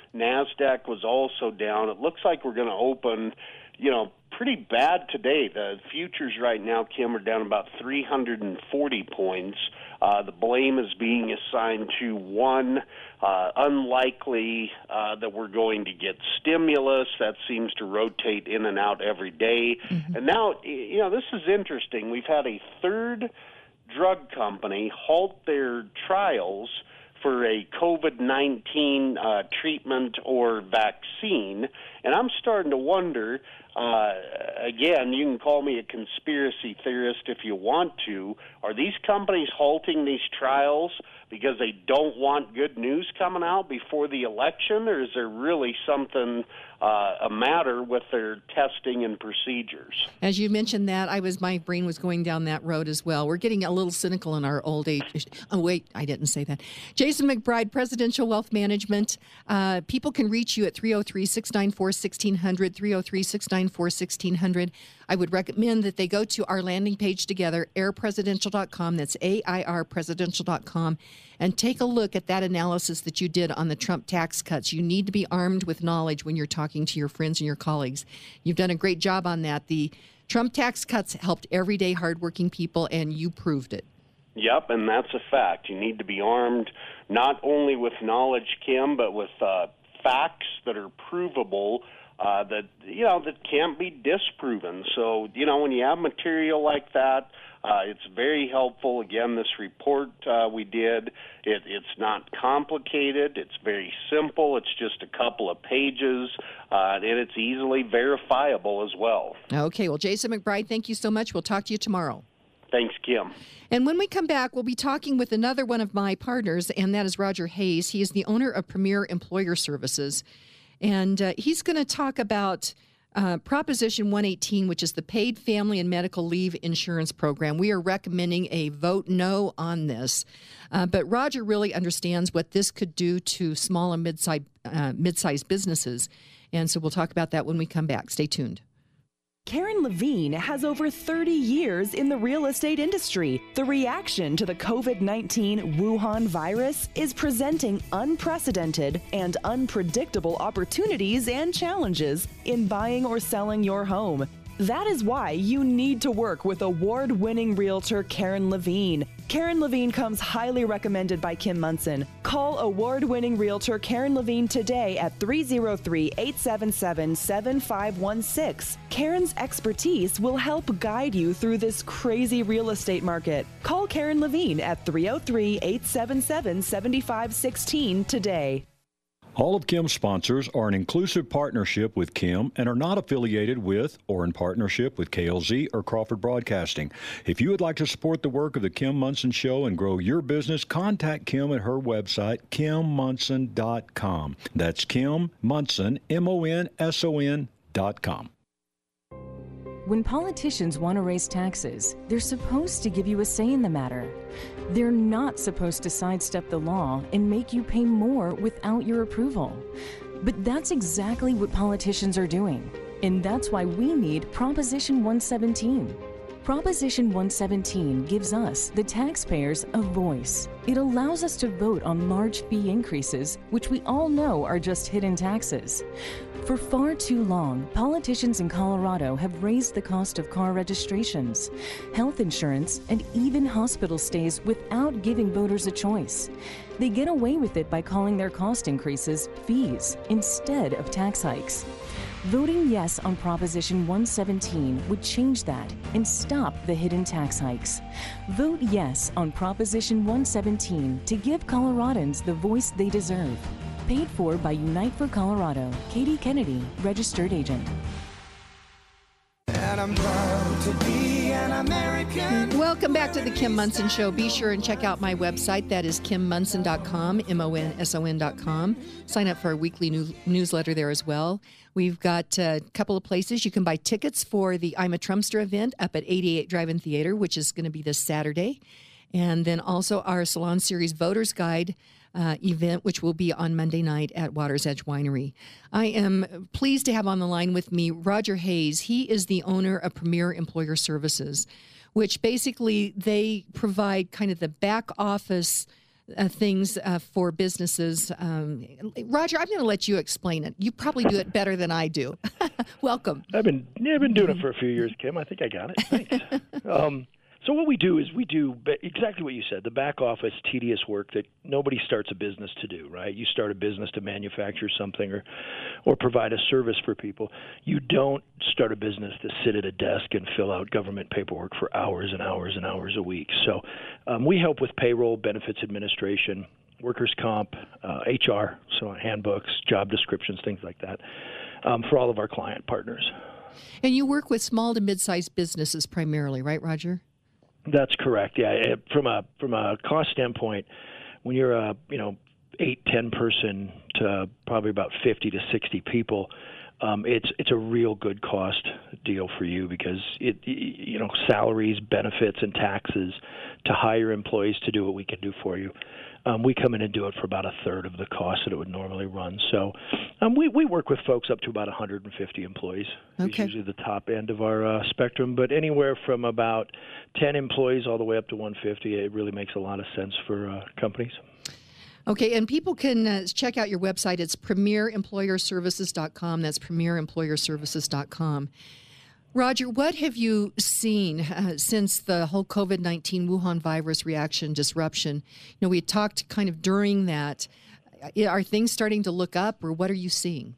[SPEAKER 9] NASDAQ was also down. It looks like we're going to open, you know, pretty bad today. The futures right now, Kim, are down about three hundred forty points. Uh, the blame is being assigned to one, uh, unlikely uh, that we're going to get stimulus. That seems to rotate in and out every day. Mm-hmm. And now, you know, this is interesting. We've had a third drug company halt their trials for a COVID nineteen uh, treatment or vaccine. And I'm starting to wonder, uh, again, you can call me a conspiracy theorist if you want to, are these companies halting these trials because they don't want good news coming out before the election, or is there really something uh, a matter with their testing and procedures?
[SPEAKER 2] As you mentioned that, I was my brain was going down that road as well. We're getting a little cynical in our old age. Oh, wait, I didn't say that. Jason McBride, Presidential Wealth Management. Uh, people can reach you at three oh three, six nine four, one six zero zero, three oh three, six nine four, one six zero zero. I would recommend that they go to our landing page together, air presidential dot com. That's A I R presidential dot com. And take a look at that analysis that you did on the Trump tax cuts. You need to be armed with knowledge when you're talking to your friends and your colleagues. You've done a great job on that. The Trump tax cuts helped everyday hardworking people, and you proved it.
[SPEAKER 9] Yep, and that's a fact. You need to be armed not only with knowledge, Kim, but with uh, facts that are provable, uh, that, you know, that can't be disproven. So, you know, when you have material like that, Uh, it's very helpful. Again, this report uh, we did, it, it's not complicated. It's very simple. It's just a couple of pages, uh, and it's easily verifiable as well.
[SPEAKER 2] Okay. Well, Jason McBride, thank you so much. We'll talk to you tomorrow.
[SPEAKER 9] Thanks, Kim.
[SPEAKER 2] And when we come back, we'll be talking with another one of my partners, and that is Roger Hayes. He is the owner of Premier Employer Services, and uh, he's going to talk about Uh, Proposition one eighteen, which is the Paid Family and Medical Leave Insurance Program. We are recommending a vote no on this. Uh, but Roger really understands what this could do to small and mid-sized, uh, mid-sized businesses. And so we'll talk about that when we come back. Stay tuned.
[SPEAKER 5] Karen Levine has over thirty years in the real estate industry. The reaction to the COVID nineteen Wuhan virus is presenting unprecedented and unpredictable opportunities and challenges in buying or selling your home. That is why you need to work with award-winning realtor Karen Levine. Karen Levine comes highly recommended by Kim Munson. Call award-winning realtor Karen Levine today at three oh three, eight seven seven, seven five one six. Karen's expertise will help guide you through this crazy real estate market. Call Karen Levine at three oh three, eight seven seven, seven five one six today.
[SPEAKER 10] All of Kim's sponsors are an inclusive partnership with Kim and are not affiliated with or in partnership with K L Z or Crawford Broadcasting. If you would like to support the work of the Kim Munson Show and grow your business, contact Kim at her website, kim munson dot com. That's Kim Munson, M O N S O N dot com.
[SPEAKER 11] When politicians want to raise taxes, they're supposed to give you a say in the matter. They're not supposed to sidestep the law and make you pay more without your approval. But that's exactly what politicians are doing. And that's why we need Proposition one seventeen. Proposition one seventeen gives us, the taxpayers, a voice. It allows us to vote on large fee increases, which we all know are just hidden taxes. For far too long, politicians in Colorado have raised the cost of car registrations, health insurance, and even hospital stays without giving voters a choice. They get away with it by calling their cost increases fees instead of tax hikes. Voting yes on Proposition one seventeen would change that and stop the hidden tax hikes. Vote yes on Proposition one seventeen to give Coloradans the voice they deserve. Paid for by Unite for Colorado. Katie Kennedy, registered agent.
[SPEAKER 7] And I'm proud to be an American.
[SPEAKER 2] Welcome back to the Kim Monson Show. Be sure and check out my website. That is kim monson dot com, M O N S O N dot com. Sign up for our weekly new- newsletter there as well. We've got a couple of places. You can buy tickets for the I'm a Trumpster event up at eighty-eight Drive-In Theater, which is going to be this Saturday. And then also our Salon Series Voters Guide Uh, event, which will be on Monday night at Water's Edge Winery. I am pleased to have on the line with me Roger Hayes. He is the owner of Premier Employer Services, which basically they provide kind of the back office uh, things uh, for businesses. Um, Roger, I'm going to let you explain it. You probably do it better than I do. Welcome.
[SPEAKER 12] I've been yeah, I've been doing it for a few years, Kim. I think I got it. Thanks. um, So what we do is we do exactly what you said, the back office tedious work that nobody starts a business to do, right? You start a business to manufacture something or or provide a service for people. You don't start a business to sit at a desk and fill out government paperwork for hours and hours and hours a week. So um, we help with payroll, benefits administration, workers' comp, uh, H R, so handbooks, job descriptions, things like that, um, for all of our client partners.
[SPEAKER 2] And you work with small to mid-sized businesses primarily, right, Roger?
[SPEAKER 12] That's correct. Yeah, from a from a cost standpoint, when you're a you know eight ten person to probably about fifty to sixty people, um, it's it's a real good cost deal for you because it you know salaries, benefits, and taxes to hire employees to do what we can do for you. Um, we come in and do it for about a third of the cost that it would normally run. So um, we, we work with folks up to about one hundred fifty employees.
[SPEAKER 2] Okay.
[SPEAKER 12] It's usually the top end of our uh, spectrum, but anywhere from about ten employees all the way up to one hundred fifty, it really makes a lot of sense for uh, companies.
[SPEAKER 2] Okay, and people can uh, check out your website. It's premier employer services dot com. That's premier employer services dot com. Roger, what have you seen uh, since the whole COVID nineteen Wuhan virus reaction disruption? You know, we had talked kind of during that. Are things starting to look up, or what are you seeing?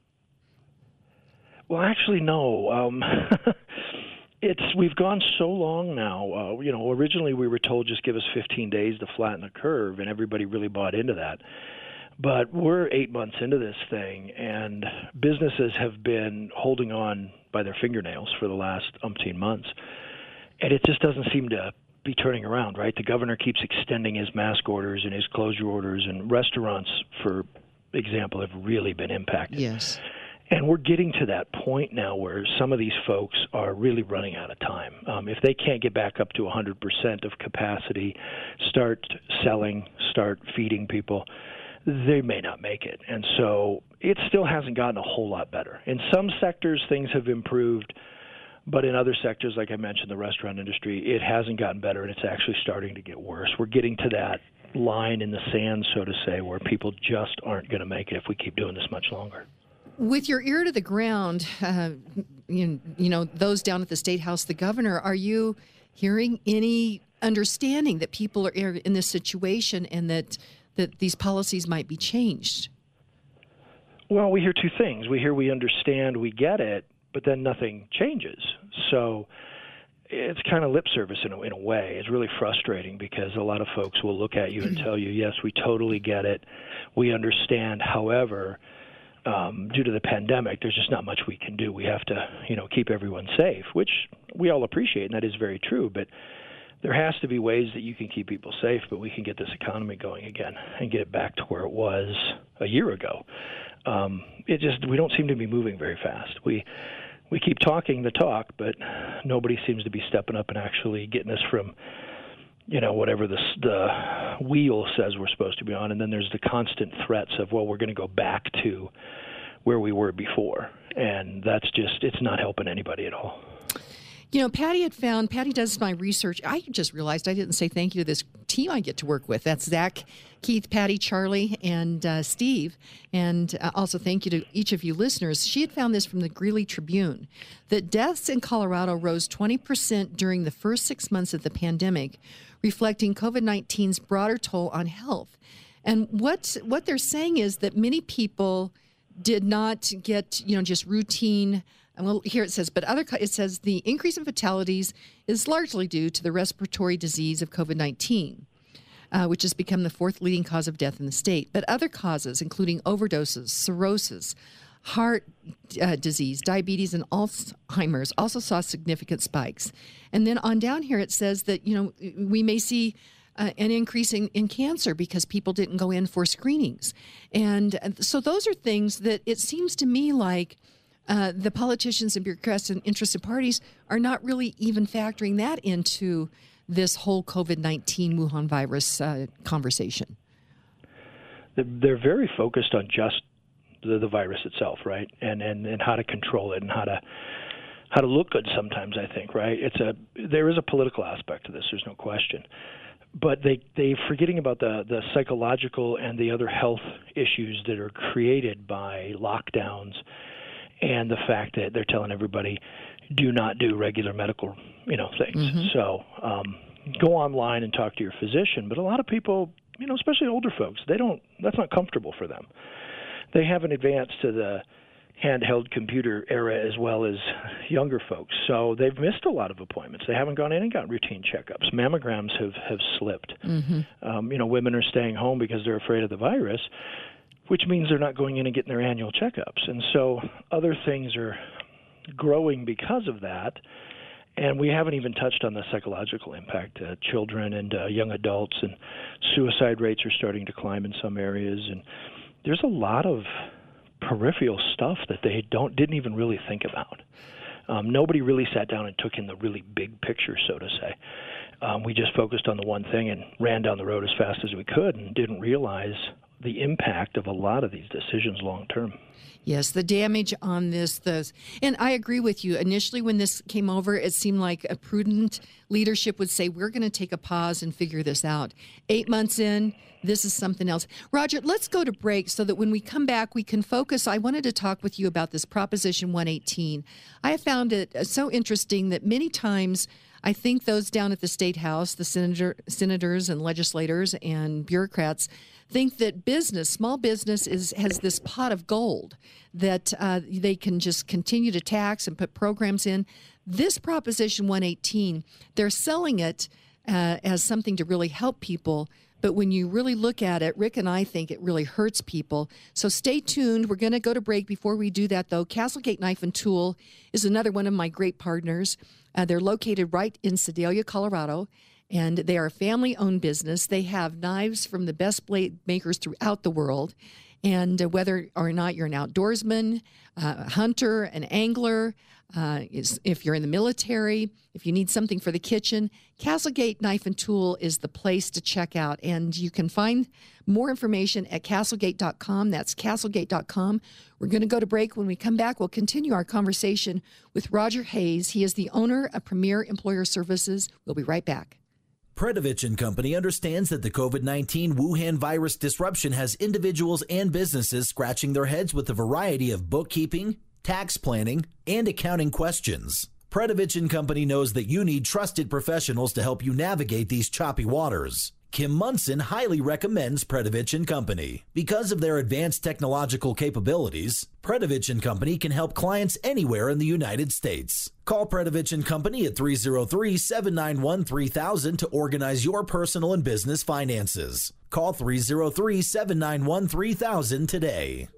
[SPEAKER 12] Well, actually, no. Um, it's we've gone so long now. Uh, you know, originally we were told just give us fifteen days to flatten the curve, and everybody really bought into that. But we're eight months into this thing, and businesses have been holding on by their fingernails for the last umpteen months. And it just doesn't seem to be turning around, right? The governor keeps extending his mask orders and his closure orders, and restaurants, for example, have really been impacted.
[SPEAKER 2] Yes.
[SPEAKER 12] And we're getting to that point now where some of these folks are really running out of time. Um, if they can't get back up to one hundred percent of capacity, start selling, start feeding people, they may not make it. And so it still hasn't gotten a whole lot better. In some sectors, things have improved, but in other sectors, like I mentioned, the restaurant industry, it hasn't gotten better, and it's actually starting to get worse. We're getting to that line in the sand, so to say, where people just aren't going to make it if we keep doing this much longer.
[SPEAKER 2] With your ear to the ground, uh, you, you know, those down at the State House, the governor, are you hearing any understanding that people are in this situation and that that these policies might be changed?
[SPEAKER 12] Well, we hear two things. We hear we understand, we get it, but then nothing changes. So it's kind of lip service in a, in a way. It's really frustrating because a lot of folks will look at you and tell you, yes, we totally get it, we understand. However, um, due to the pandemic, there's just not much we can do. We have to, you know, keep everyone safe, which we all appreciate, and that is very true. But there has to be ways that you can keep people safe, but we can get this economy going again and get it back to where it was a year ago. Um, it just we don't seem to be moving very fast. We we keep talking the talk, but nobody seems to be stepping up and actually getting us from, you know, whatever the, the wheel says we're supposed to be on. And then there's the constant threats of, well, we're going to go back to where we were before. And that's just, it's not helping anybody at all.
[SPEAKER 2] You know, Patty had found, Patty does my research. I just realized I didn't say thank you to this team I get to work with. That's Zach, Keith, Patty, Charlie, and uh, Steve. And uh, also thank you to each of you listeners. She had found this from the Greeley Tribune, that deaths in Colorado rose twenty percent during the first six months of the pandemic, reflecting covid nineteen's broader toll on health. And what what they're saying is that many people did not get, you know, just routine. Well, here it says, but other it says the increase in fatalities is largely due to the respiratory disease of covid nineteen, uh, which has become the fourth leading cause of death in the state. But other causes, including overdoses, cirrhosis, heart uh, disease, diabetes, and Alzheimer's, also saw significant spikes. And then on down here, it says that, you know, we may see Uh, an increase in, in cancer because people didn't go in for screenings. And uh, so those are things that it seems to me like uh, the politicians and bureaucrats and interested parties are not really even factoring that into this whole covid nineteen Wuhan virus uh, conversation.
[SPEAKER 12] They're very focused on just the, the virus itself, right? And, and and how to control it and how to how to look good sometimes, I think, right? It's a there is a political aspect to this, there's no question. But they, they're forgetting about the, the psychological and the other health issues that are created by lockdowns and the fact that they're telling everybody, do not do regular medical, you know, things. Mm-hmm. So um, go online and talk to your physician. But a lot of people, you know, especially older folks, they don't, that's not comfortable for them. They haven't advanced to the handheld computer era as well as younger folks. So they've missed a lot of appointments. They haven't gone in and got routine checkups. Mammograms have, have slipped. Mm-hmm. Um, you know, women are staying home because they're afraid of the virus, which means they're not going in and getting their annual checkups. And so other things are growing because of that. And we haven't even touched on the psychological impact. Uh, children and uh, young adults, and suicide rates are starting to climb in some areas. And there's a lot of peripheral stuff that they don't didn't even really think about. Um, nobody really sat down and took in the really big picture, so to say. Um, we just focused on the one thing and ran down the road as fast as we could and didn't realize the impact of a lot of these decisions long term.
[SPEAKER 2] Yes, the damage on this, the, and I agree with you. Initially, when this came over, it seemed like a prudent leadership would say, we're going to take a pause and figure this out. Eight months in, this is something else. Roger, let's go to break so that when we come back, we can focus. I wanted to talk with you about this Proposition one eighteen. I have found it so interesting that many times I think those down at the State House, the senator, senators and legislators and bureaucrats, think that business, small business, is has this pot of gold that uh, they can just continue to tax and put programs in. This Proposition one eighteen, they're selling it uh, as something to really help people. But when you really look at it, Rick and I think it really hurts people. So stay tuned. We're going to go to break. Before we do that, though, Castlegate Knife and Tool is another one of my great partners. Uh, they're located right in Sedalia, Colorado, and they are a family-owned business. They have knives from the best blade makers throughout the world. And uh, whether or not you're an outdoorsman, uh, a hunter, an angler, uh, is, if you're in the military, if you need something for the kitchen, Castlegate Knife and Tool is the place to check out. And you can find more information at castlegate dot com. That's castlegate dot com. We're going to go to break. When we come back, we'll continue our conversation with Roger Hayes. He is the owner of Premier Employer Services. We'll be right back.
[SPEAKER 13] Predovich and Company understands that the covid nineteen Wuhan virus disruption has individuals and businesses scratching their heads with a variety of bookkeeping, tax planning, and accounting questions. Predovich and Company knows that you need trusted professionals to help you navigate these choppy waters. Kim Munson highly recommends Predovich and Company. Because of their advanced technological capabilities, Predovich and Company can help clients anywhere in the United States. Call Predovich and Company at three oh three, seven nine one, three thousand to organize your personal and business finances. Call three oh three, seven nine one, three thousand today.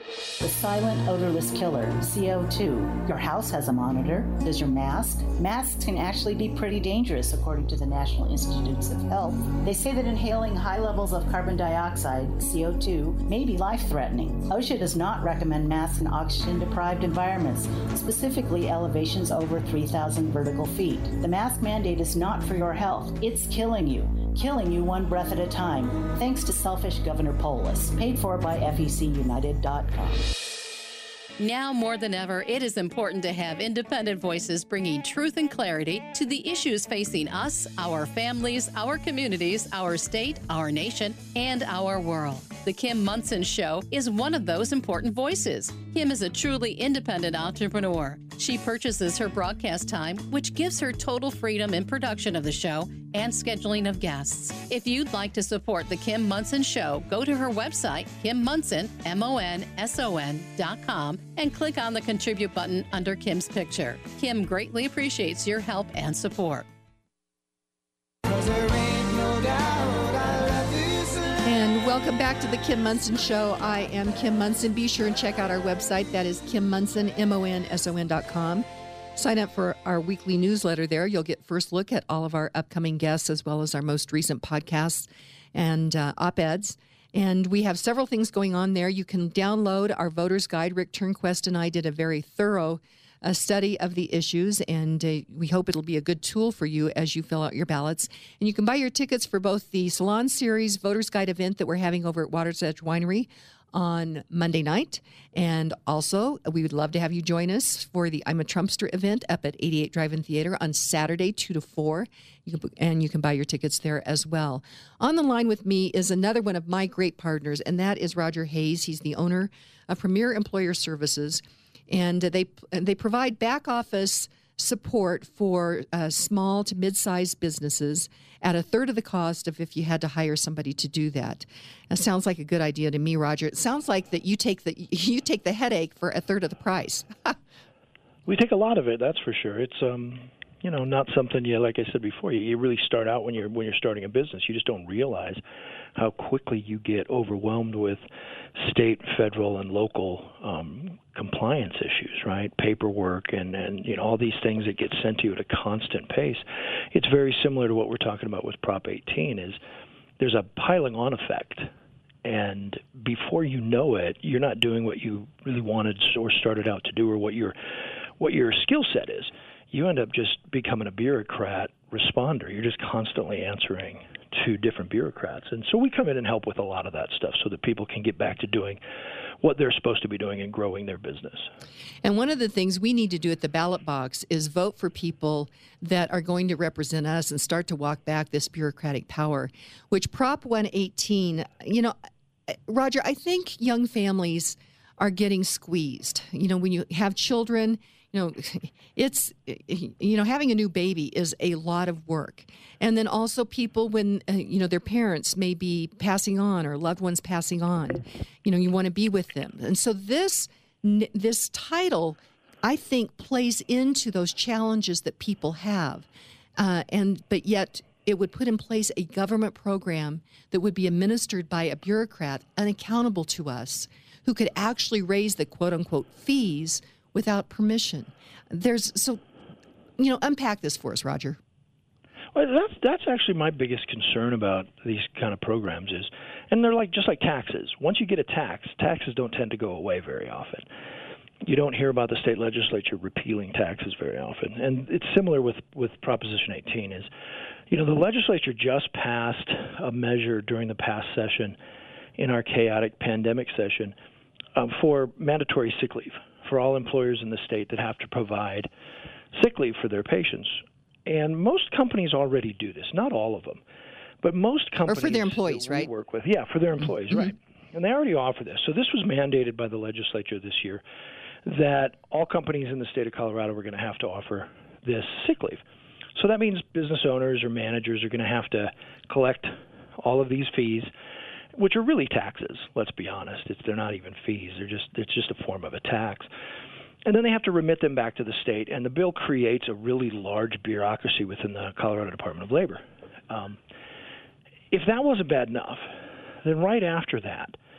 [SPEAKER 14] The silent odorless killer, C O two. Your house has a monitor. Does your mask? Masks can actually be pretty dangerous, according to the National Institutes of Health. They say that inhaling high levels of carbon dioxide, C O two, may be life-threatening. OSHA does not recommend masks in oxygen-deprived environments, specifically elevations over three thousand vertical feet. The mask mandate is not for your health. It's killing you. Killing you one breath at a time, thanks to selfish Governor Polis. Paid for by F E C United dot com.
[SPEAKER 15] Now more than ever, it is important to have independent voices bringing truth and clarity to the issues facing us, our families, our communities, our state, our nation, and our world. The Kim Monson Show is one of those important voices. Kim is a truly independent entrepreneur. She purchases her broadcast time, which gives her total freedom in production of the show and scheduling of guests. If you'd like to support The Kim Monson Show, go to her website, Kim Monson, M O N S O N dot com, and click on the Contribute button under Kim's picture. Kim greatly appreciates your help and support.
[SPEAKER 2] And welcome back to the Kim Monson Show. I am Kim Monson. Be sure and check out our website. That is Kim Monson, M O N S O N dot com. Sign up for our weekly newsletter there. You'll get first look at all of our upcoming guests as well as our most recent podcasts and uh, op-eds. And we have several things going on there. You can download our voter's guide. Rick Turnquest and I did a very thorough uh, study of the issues, and uh, we hope it'll be a good tool for you as you fill out your ballots. And you can buy your tickets for both the Salon Series Voter's Guide event that we're having over at Water's Edge Winery on Monday night. And also, we would love to have you join us for the I'm a Trumpster event up at eighty-eight Drive-In Theater on Saturday, two to four. You can, and you can buy your tickets there as well. On the line with me is another one of my great partners, and that is Roger Hayes. He's the owner of Premier Employer Services, and they, they provide back office support for uh, small to mid-sized businesses at a third of the cost of if you had to hire somebody to do that. That sounds like a good idea to me, Roger. It sounds like that you take the you take the headache for a third of the price.
[SPEAKER 12] We take a lot of it, that's for sure. It's um, you know, not something you, like I said before, you, you really start out when you're when you're starting a business. You just don't realize how quickly you get overwhelmed with state, federal, and local um, compliance issues, right? Paperwork and, and you know all these things that get sent to you at a constant pace. It's very similar to what we're talking about with Prop eighteen. Is there's a piling on effect, and before you know it, you're not doing what you really wanted or started out to do, or what your what your skill set is. You end up just becoming a bureaucrat responder. You're just constantly answering to different bureaucrats. And so we come in and help with a lot of that stuff so that people can get back to doing what they're supposed to be doing and growing their business.
[SPEAKER 2] And one of the things we need to do at the ballot box is vote for people that are going to represent us and start to walk back this bureaucratic power, which Prop one eighteen, you know, Roger, I think young families are getting squeezed. You know, when you have children, you know, it's, you know, having a new baby is a lot of work. And then also people when, uh, you know, their parents may be passing on or loved ones passing on, you know, you want to be with them. And so this, this title, I think, plays into those challenges that people have. Uh, and, but yet it would put in place a government program that would be administered by a bureaucrat unaccountable to us who could actually raise the quote unquote fees without permission. There's so, you know, unpack this for us, Roger.
[SPEAKER 12] Well, that's that's actually my biggest concern about these kind of programs is, and they're like just like taxes. Once you get a tax, taxes don't tend to go away very often. You don't hear about the state legislature repealing taxes very often, and it's similar with with Proposition eighteen. Is, you know, the legislature just passed a measure during the past session, in our chaotic pandemic session, um, for mandatory sick leave for all employers in the state that have to provide sick leave for their patients. And most companies already do this, not all of them, but most companies.
[SPEAKER 2] Or for their employees, right?
[SPEAKER 12] Work with, yeah, for their employees, mm-hmm. right. And they already offer this. So this was mandated by the legislature this year that all companies in the state of Colorado were going to have to offer this sick leave. So that means business owners or managers are going to have to collect all of these fees, which are really taxes, let's be honest. It's, they're not even fees. They're just it's just a form of a tax. And then they have to remit them back to the state, and the bill creates a really large bureaucracy within the Colorado Department of Labor. Um, if that wasn't bad enough, then right after that,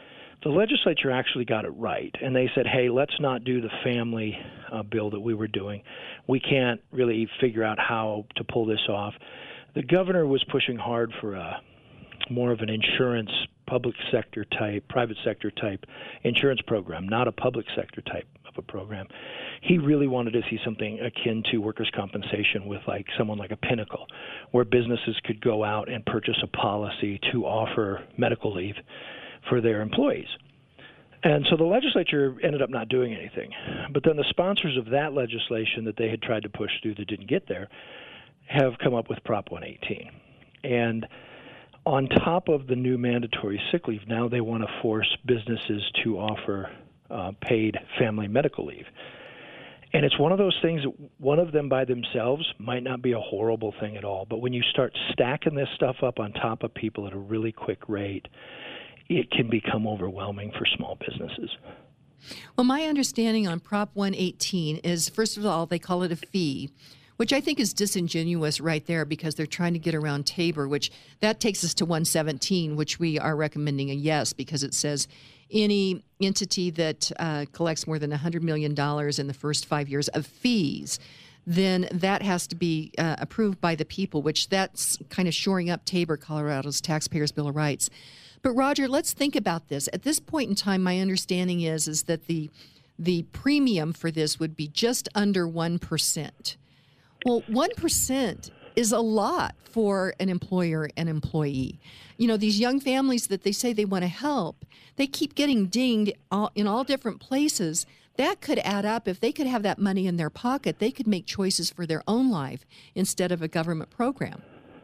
[SPEAKER 12] the legislature actually got it right, and they said, hey, let's not do the family uh, bill that we were doing. We can't really figure out how to pull this off. The governor was pushing hard for a, more of an insurance, public sector type, private sector type insurance program, not a public sector type of a program. He really wanted to see something akin to workers' compensation with like someone like a Pinnacle, where businesses could go out and purchase a policy to offer medical leave for their employees. And so the legislature ended up not doing anything. But then the sponsors of that legislation that they had tried to push through that didn't get there have come up with Prop one eighteen. And on top of the new mandatory sick leave, now they want to force businesses to offer uh, paid family medical leave. And it's one of those things that one of them by themselves might not be a horrible thing at all. But when you start stacking this stuff up on top of people at a really quick rate, it can become overwhelming for small businesses.
[SPEAKER 2] Well, my understanding on Prop one eighteen is, first of all, they call it a fee, which I think is disingenuous right there because they're trying to get around Tabor, which that takes us to one seventeen, which we are recommending a yes because it says any entity that uh, collects more than one hundred million dollars in the first five years of fees, then that has to be uh, approved by the people, which that's kind of shoring up Tabor, Colorado's Taxpayers' Bill of Rights. But Roger, let's think about this. At this point in time, my understanding is is that the the premium for this would be just under one percent. Well, one percent is a lot for an employer and employee. You know, these young families that they say they want to help, they keep getting dinged all, in all different places. That could add up. If they could have that money in their pocket, they could make choices for their own life instead of a government program.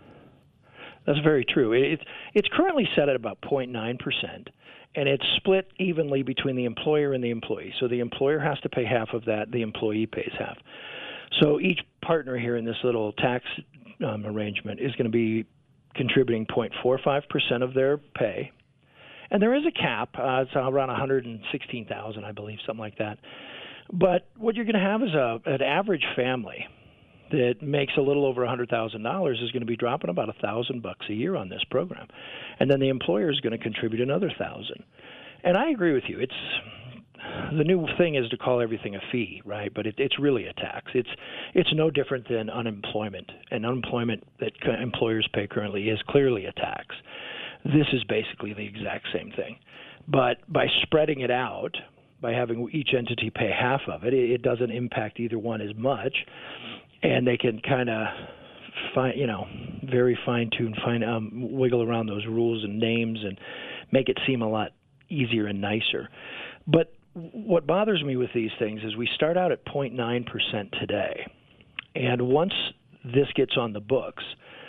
[SPEAKER 12] That's very true. It's it's currently set at about zero point nine percent, and it's split evenly between the employer and the employee. So the employer has to pay half of that, the employee pays half. So each partner here in this little tax um, arrangement is going to be contributing zero point four five percent of their pay. And there is a cap. Uh, it's around one hundred sixteen thousand dollars, I believe, something like that. But what you're going to have is a, an average family that makes a little over one hundred thousand dollars is going to be dropping about one thousand bucks a year on this program. And then the employer is going to contribute another one thousand. And I agree with you. It's the new thing is to call everything a fee, right? But it, it's really a tax. It's it's no different than unemployment. And unemployment that employers pay currently is clearly a tax. This is basically the exact same thing. But by spreading it out, by having each entity pay half of it, it, it doesn't impact either one as much. And they can kind of, fine, you know, very fine-tuned, fine, um, wiggle around those rules and names and make it seem a lot easier and nicer. But what bothers me with these things is we start out at zero point nine percent today. And once this gets on the books,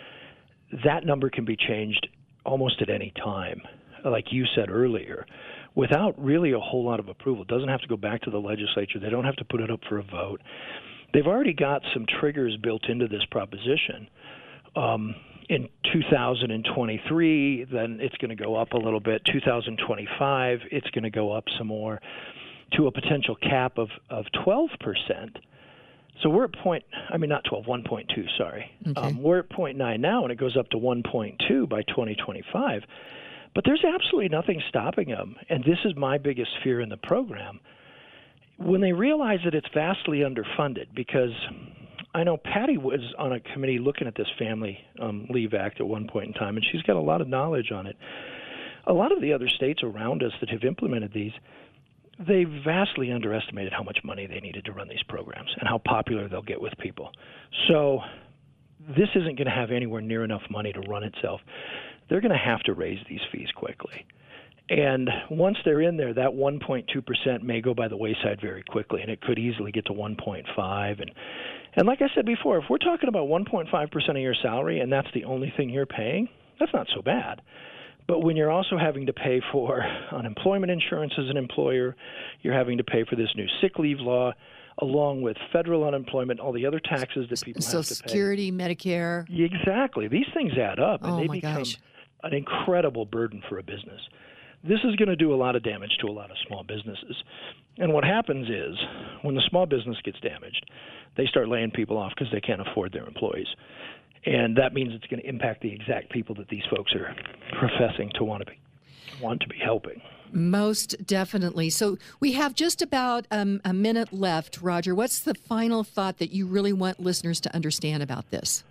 [SPEAKER 12] that number can be changed almost at any time, like you said earlier, without really a whole lot of approval. It doesn't have to go back to the legislature. They don't have to put it up for a vote. They've already got some triggers built into this proposition. Um, in two thousand twenty-three, then it's going to go up a little bit. two thousand twenty-five, it's going to go up some more to a potential cap of, of twelve percent. So we're at point, I mean, not twelve, one point two, sorry. Okay. Um, we're at zero point nine now, and it goes up to one point two by twenty twenty-five. But there's absolutely nothing stopping them, and this is my biggest fear in the program. When they realize that it's vastly underfunded, because I know Patty was on a committee looking at this Family um, Leave Act at one point in time, and she's got a lot of knowledge on it. A lot of the other states around us that have implemented these, they vastly underestimated how much money they needed to run these programs and how popular they'll get with people. So this isn't going to have anywhere near enough money to run itself. They're going to have to raise these fees quickly. And once they're in there, that one point two percent may go by the wayside very quickly, and it could easily get to one point five. And and like I said before, if we're talking about one point five percent of your salary and that's the only thing you're paying, that's not so bad. But when you're also having to pay for unemployment insurance as an employer, you're having to pay for this new sick leave law, along with federal unemployment, all the other taxes that people
[SPEAKER 2] Social
[SPEAKER 12] have to pay.
[SPEAKER 2] Social Security, Medicare.
[SPEAKER 12] Exactly. These things add up, and
[SPEAKER 2] oh
[SPEAKER 12] they
[SPEAKER 2] my
[SPEAKER 12] become
[SPEAKER 2] gosh.
[SPEAKER 12] an incredible burden for a business. This is going to do a lot of damage to a lot of small businesses. And what happens is, when the small business gets damaged, they start laying people off because they can't afford their employees. And that means it's going to impact the exact people that these folks are professing to want to be want to be helping.
[SPEAKER 2] Most definitely. So we have just about um, a minute left, Roger. What's the final thought that you really want listeners to understand about this?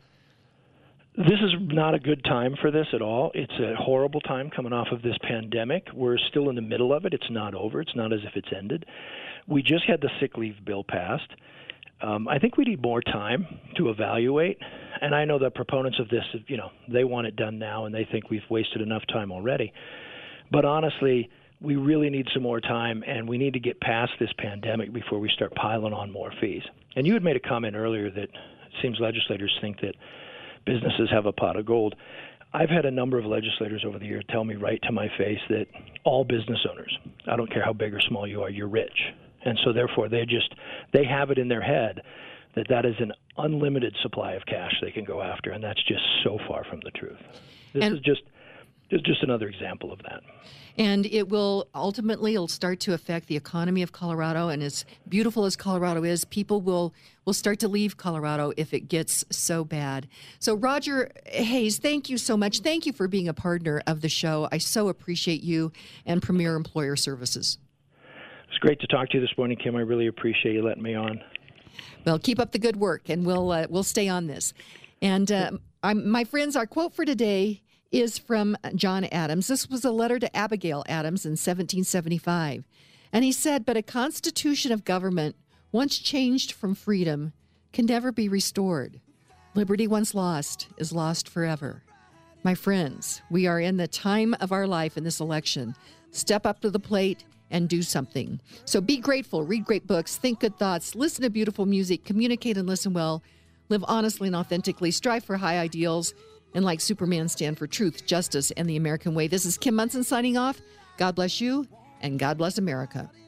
[SPEAKER 12] This is not a good time for this at all. It's a horrible time coming off of this pandemic. We're still in the middle of it. It's not over. It's not as if it's ended. We just had the sick leave bill passed. Um, I think we need more time to evaluate. And I know the proponents of this, you know, they want it done now, and they think we've wasted enough time already. But honestly, we really need some more time, and we need to get past this pandemic before we start piling on more fees. And you had made a comment earlier that it seems legislators think that businesses have a pot of gold. I've had a number of legislators over the year tell me right to my face that all business owners, I don't care how big or small you are, you're rich. And so therefore they just, they have it in their head that that is an unlimited supply of cash they can go after, and that's just so far from the truth. This
[SPEAKER 2] and-
[SPEAKER 12] is just Is just another example of that.
[SPEAKER 2] And it will ultimately it'll start to affect the economy of Colorado. And as beautiful as Colorado is, people will will start to leave Colorado if it gets so bad. So Roger Hayes, thank you so much. Thank you for being a partner of the show. I so appreciate you and Premier Employer Services.
[SPEAKER 12] It's great to talk to you this morning, Kim. I really appreciate you letting me on.
[SPEAKER 2] Well, keep up the good work, and we'll uh, we'll stay on this. And uh, I'm, my friends, our quote for today is from John Adams. This was a letter to Abigail Adams in seventeen seventy-five. And he said, "But a constitution of government, once changed from freedom, can never be restored. Liberty once lost is lost forever." My friends, we are in the time of our life in this election. Step up to the plate and do something. So be grateful, read great books, think good thoughts, listen to beautiful music, communicate and listen well, live honestly and authentically, strive for high ideals, and like Superman, stand for truth, justice, and the American way. This is Kim Monson signing off. God bless you, and God bless America.